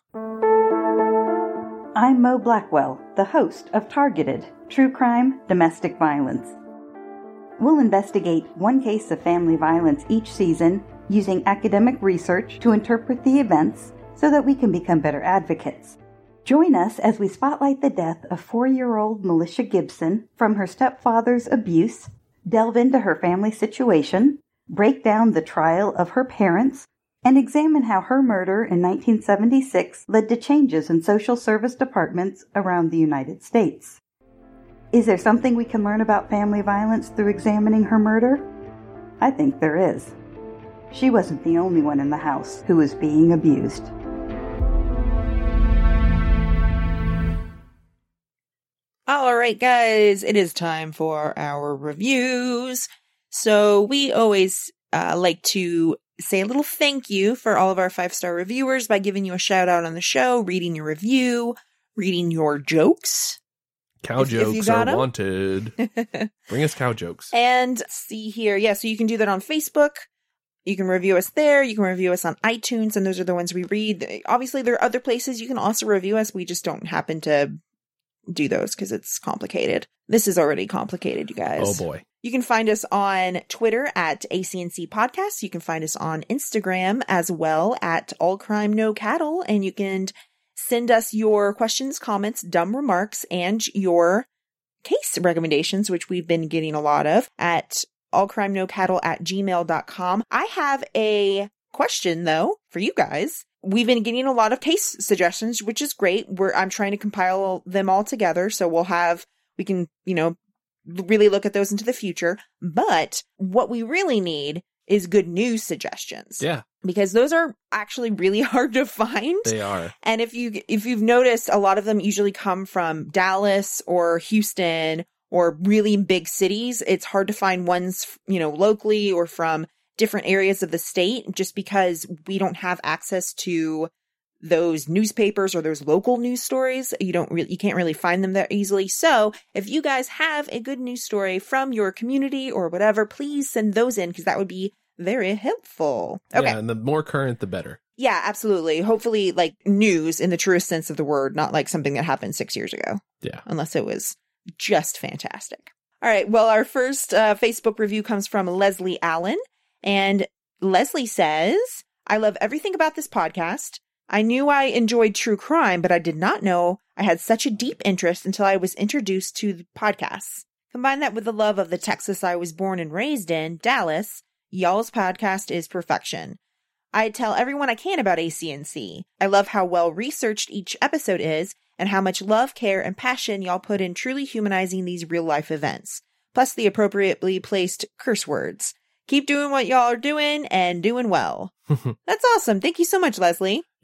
[SPEAKER 3] I'm Mo Blackwell, the host of Targeted, True Crime, Domestic Violence. We'll investigate one case of family violence each season using academic research to interpret the events so that we can become better advocates. Join us as we spotlight the death of 4-year-old Militia Gibson from her stepfather's abuse, delve into her family situation, break down the trial of her parents, and examine how her murder in 1976 led to changes in social service departments around the United States. Is there something we can learn about family violence through examining her murder? I think there is. She wasn't the only one in the house who was being abused.
[SPEAKER 1] All right, guys, it is time for our reviews. So we always like to say a little thank you for all of our 5-star reviewers by giving you a shout out on the show, reading your review, reading your jokes.
[SPEAKER 2] Cow jokes are wanted. Bring us cow jokes.
[SPEAKER 1] And see here. Yeah, so you can do that on Facebook. You can review us there. You can review us on iTunes, and those are the ones we read. Obviously, there are other places you can also review us. We just don't happen to do those because it's complicated. This is already complicated, you guys.
[SPEAKER 2] Oh, boy.
[SPEAKER 1] You can find us on Twitter at ACNC Podcast. You can find us on Instagram as well at All Crime No Cattle. And you can send us your questions, comments, dumb remarks, and your case recommendations, which we've been getting a lot of, at allcrimenocattle@gmail.com. I have a question, though, for you guys. We've been getting a lot of case suggestions, which is great. I'm trying to compile them all together, so we can, really look at those into the future. But what we really need is good news suggestions.
[SPEAKER 2] Yeah.
[SPEAKER 1] Because those are actually really hard to find.
[SPEAKER 2] They are.
[SPEAKER 1] And if you've noticed, a lot of them usually come from Dallas or Houston or really big cities. It's hard to find ones, locally or from different areas of the state, just because we don't have access to those newspapers or those local news stories. You can't really find them that easily. So if you guys have a good news story from your community or whatever, please send those in, because that would be very helpful. Okay.
[SPEAKER 2] Yeah, and the more current, the better.
[SPEAKER 1] Yeah, absolutely. Hopefully, like, news in the truest sense of the word, not like something that happened 6 years ago.
[SPEAKER 2] Yeah.
[SPEAKER 1] Unless it was just fantastic. All right. Well, our first Facebook review comes from Leslie Allen. And Leslie says, I love everything about this podcast. I knew I enjoyed true crime, but I did not know I had such a deep interest until I was introduced to the podcasts. Combine that with the love of the Texas I was born and raised in, Dallas, y'all's podcast is perfection. I tell everyone I can about ACNC. I love how well researched each episode is and how much love, care, and passion y'all put in truly humanizing these real-life events, plus the appropriately placed curse words. Keep doing what y'all are doing and doing well. That's awesome. Thank you so much, Leslie.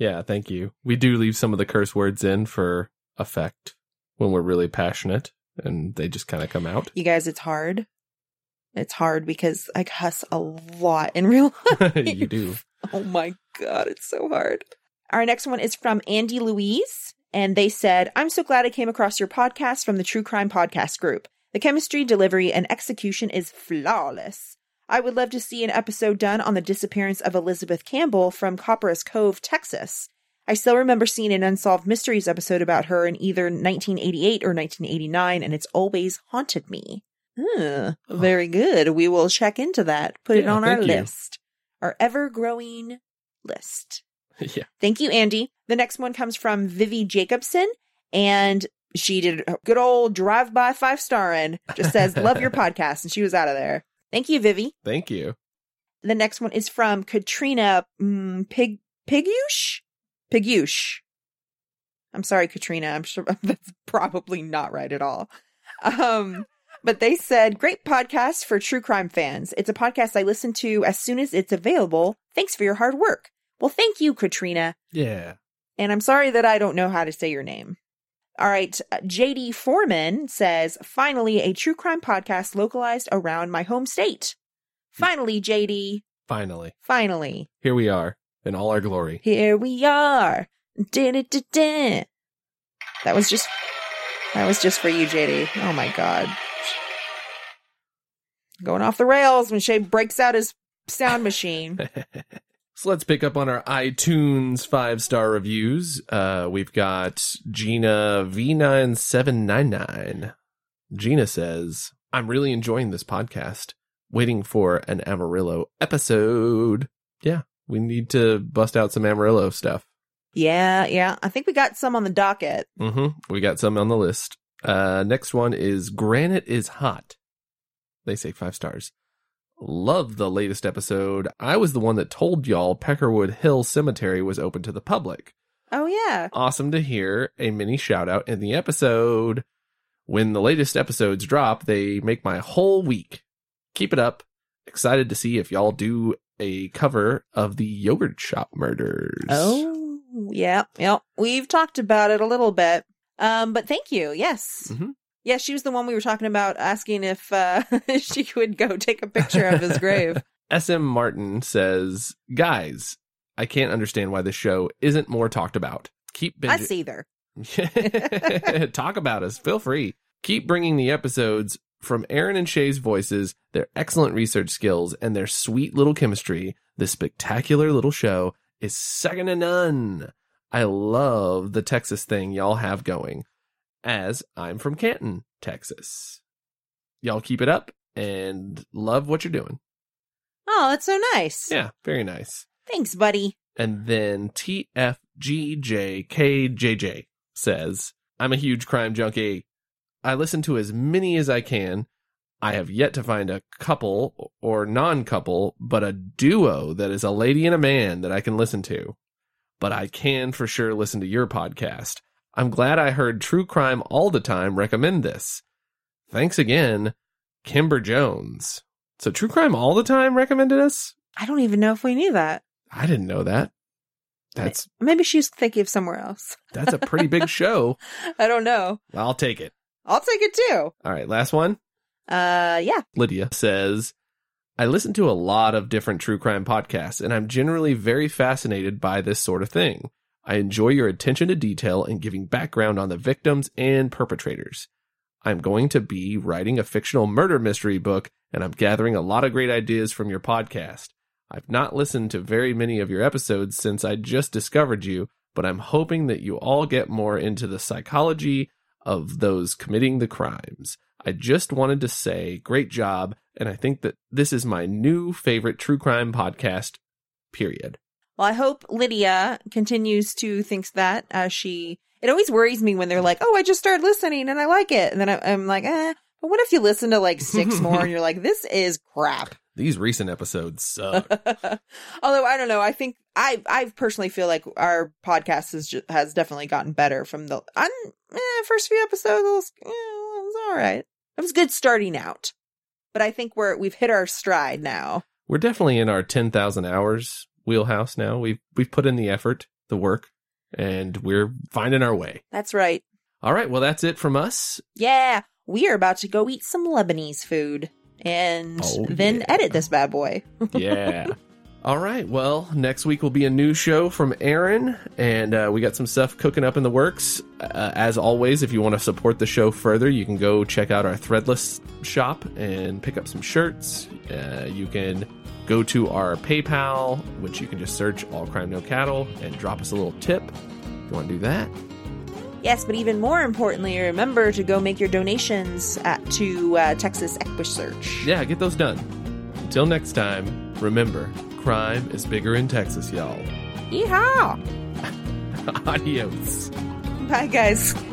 [SPEAKER 2] Yeah, thank you. We do leave some of the curse words in for effect when we're really passionate, and they just kind of come out.
[SPEAKER 1] You guys, it's hard. It's hard because I cuss a lot in real life.
[SPEAKER 2] You do.
[SPEAKER 1] Oh my God, it's so hard. Our next one is from Andy Louise, and they said, I'm so glad I came across your podcast from the True Crime Podcast group. The chemistry, delivery, and execution is flawless. I would love to see an episode done on the disappearance of Elizabeth Campbell from Copperas Cove, Texas. I still remember seeing an Unsolved Mysteries episode about her in either 1988 or 1989, and it's always haunted me. Very good. We will check into that. Put it on our list. Our ever-growing list.
[SPEAKER 2] Yeah.
[SPEAKER 1] Thank you, Andy. The next one comes from Vivi Jacobson, and she did a good old drive-by 5-starring. Just says, love your podcast, and she was out of there. Thank you, Vivi.
[SPEAKER 2] Thank you.
[SPEAKER 1] The next one is from Katrina Pigush? Pigush. I'm sorry, Katrina. I'm sure that's probably not right at all. But they said, great podcast for true crime fans. It's a podcast I listen to as soon as it's available. Thanks for your hard work. Well, thank you, Katrina.
[SPEAKER 2] Yeah.
[SPEAKER 1] And I'm sorry that I don't know how to say your name. All right. JD Foreman says, finally, a true crime podcast localized around my home state. Finally, JD.
[SPEAKER 2] Finally.
[SPEAKER 1] Finally.
[SPEAKER 2] Here we are in all our glory.
[SPEAKER 1] Here we are. Da-da-da-da. That was just for you, JD. Oh my God. Going off the rails when Shay breaks out his sound machine.
[SPEAKER 2] So let's pick up on our iTunes 5-star reviews. We've got Gina V9799. Gina says, I'm really enjoying this podcast. Waiting for an Amarillo episode. Yeah, we need to bust out some Amarillo stuff.
[SPEAKER 1] Yeah. I think we got some on the docket.
[SPEAKER 2] We got some on the list. Next one is Granite is Hot. They say 5 stars. Love the latest episode. I was the one that told y'all Peckerwood Hill Cemetery was open to the public.
[SPEAKER 1] Oh, yeah.
[SPEAKER 2] Awesome to hear a mini shout out in the episode. When the latest episodes drop, they make my whole week. Keep it up. Excited to see if y'all do a cover of the Yogurt Shop Murders.
[SPEAKER 1] Oh, yeah. We've talked about it a little bit. But thank you. Yes.
[SPEAKER 2] Mm-hmm.
[SPEAKER 1] Yeah, she was the one we were talking about asking if she would go take a picture of his grave.
[SPEAKER 2] SM Martin says, guys, I can't understand why this show isn't more talked about. Keep binging.
[SPEAKER 1] Us either.
[SPEAKER 2] Talk about us. Feel free. Keep bringing the episodes from Aaron and Shay's voices, their excellent research skills, and their sweet little chemistry. This spectacular little show is second to none. I love the Texas thing y'all have going. As I'm from Canton, Texas. Y'all keep it up and love what you're doing.
[SPEAKER 1] Oh, that's so nice.
[SPEAKER 2] Yeah, very nice.
[SPEAKER 1] Thanks, buddy.
[SPEAKER 2] And then TFGJKJJ says, I'm a huge crime junkie. I listen to as many as I can. I have yet to find a couple or non-couple, but a duo that is a lady and a man that I can listen to. But I can for sure listen to your podcast. I'm glad I heard True Crime All the Time recommend this. Thanks again, Kimber Jones. So True Crime All the Time recommended us?
[SPEAKER 1] I don't even know if we knew that.
[SPEAKER 2] I didn't know that. That's
[SPEAKER 1] maybe she's thinking of somewhere else.
[SPEAKER 2] That's a pretty big show.
[SPEAKER 1] I don't know.
[SPEAKER 2] I'll take it.
[SPEAKER 1] I'll take it too.
[SPEAKER 2] All right, last one.
[SPEAKER 1] Yeah.
[SPEAKER 2] Lydia says, I listen to a lot of different true crime podcasts, and I'm generally very fascinated by this sort of thing. I enjoy your attention to detail and giving background on the victims and perpetrators. I'm going to be writing a fictional murder mystery book, and I'm gathering a lot of great ideas from your podcast. I've not listened to very many of your episodes since I just discovered you, but I'm hoping that you all get more into the psychology of those committing the crimes. I just wanted to say, great job, and I think that this is my new favorite true crime podcast, period.
[SPEAKER 1] Well, I hope Lydia continues to think that it always worries me when they're like, oh, I just started listening and I like it. And then I'm like, but what if you listen to like 6 more and you're like, this is crap.
[SPEAKER 2] These recent episodes suck.
[SPEAKER 1] Although, I don't know. I think I personally feel like our podcast has definitely gotten better from the first few episodes. It was all right. It was good starting out. But I think we've hit our stride now.
[SPEAKER 2] We're definitely in our 10,000 hours wheelhouse now. We've put in the effort. the work, and we're finding our way.
[SPEAKER 1] That's right.
[SPEAKER 2] All right, well, that's it from us.
[SPEAKER 1] Yeah, we are about to go eat some Lebanese food and then edit this bad boy.
[SPEAKER 2] Yeah. All right, well, next week will be a new show from Aaron, and we got some stuff cooking up in the works. As always, if you want to support the show further, you can go check out our Threadless shop and pick up some shirts. You can go to our PayPal, which you can just search All Crime No Cattle, and drop us a little tip if you want to do that.
[SPEAKER 1] Yes, but even more importantly, remember to go make your donations to Texas EquuSearch.
[SPEAKER 2] Yeah, get those done. Until next time, remember, crime is bigger in Texas, y'all.
[SPEAKER 1] Yeehaw!
[SPEAKER 2] Adios.
[SPEAKER 1] Bye, guys.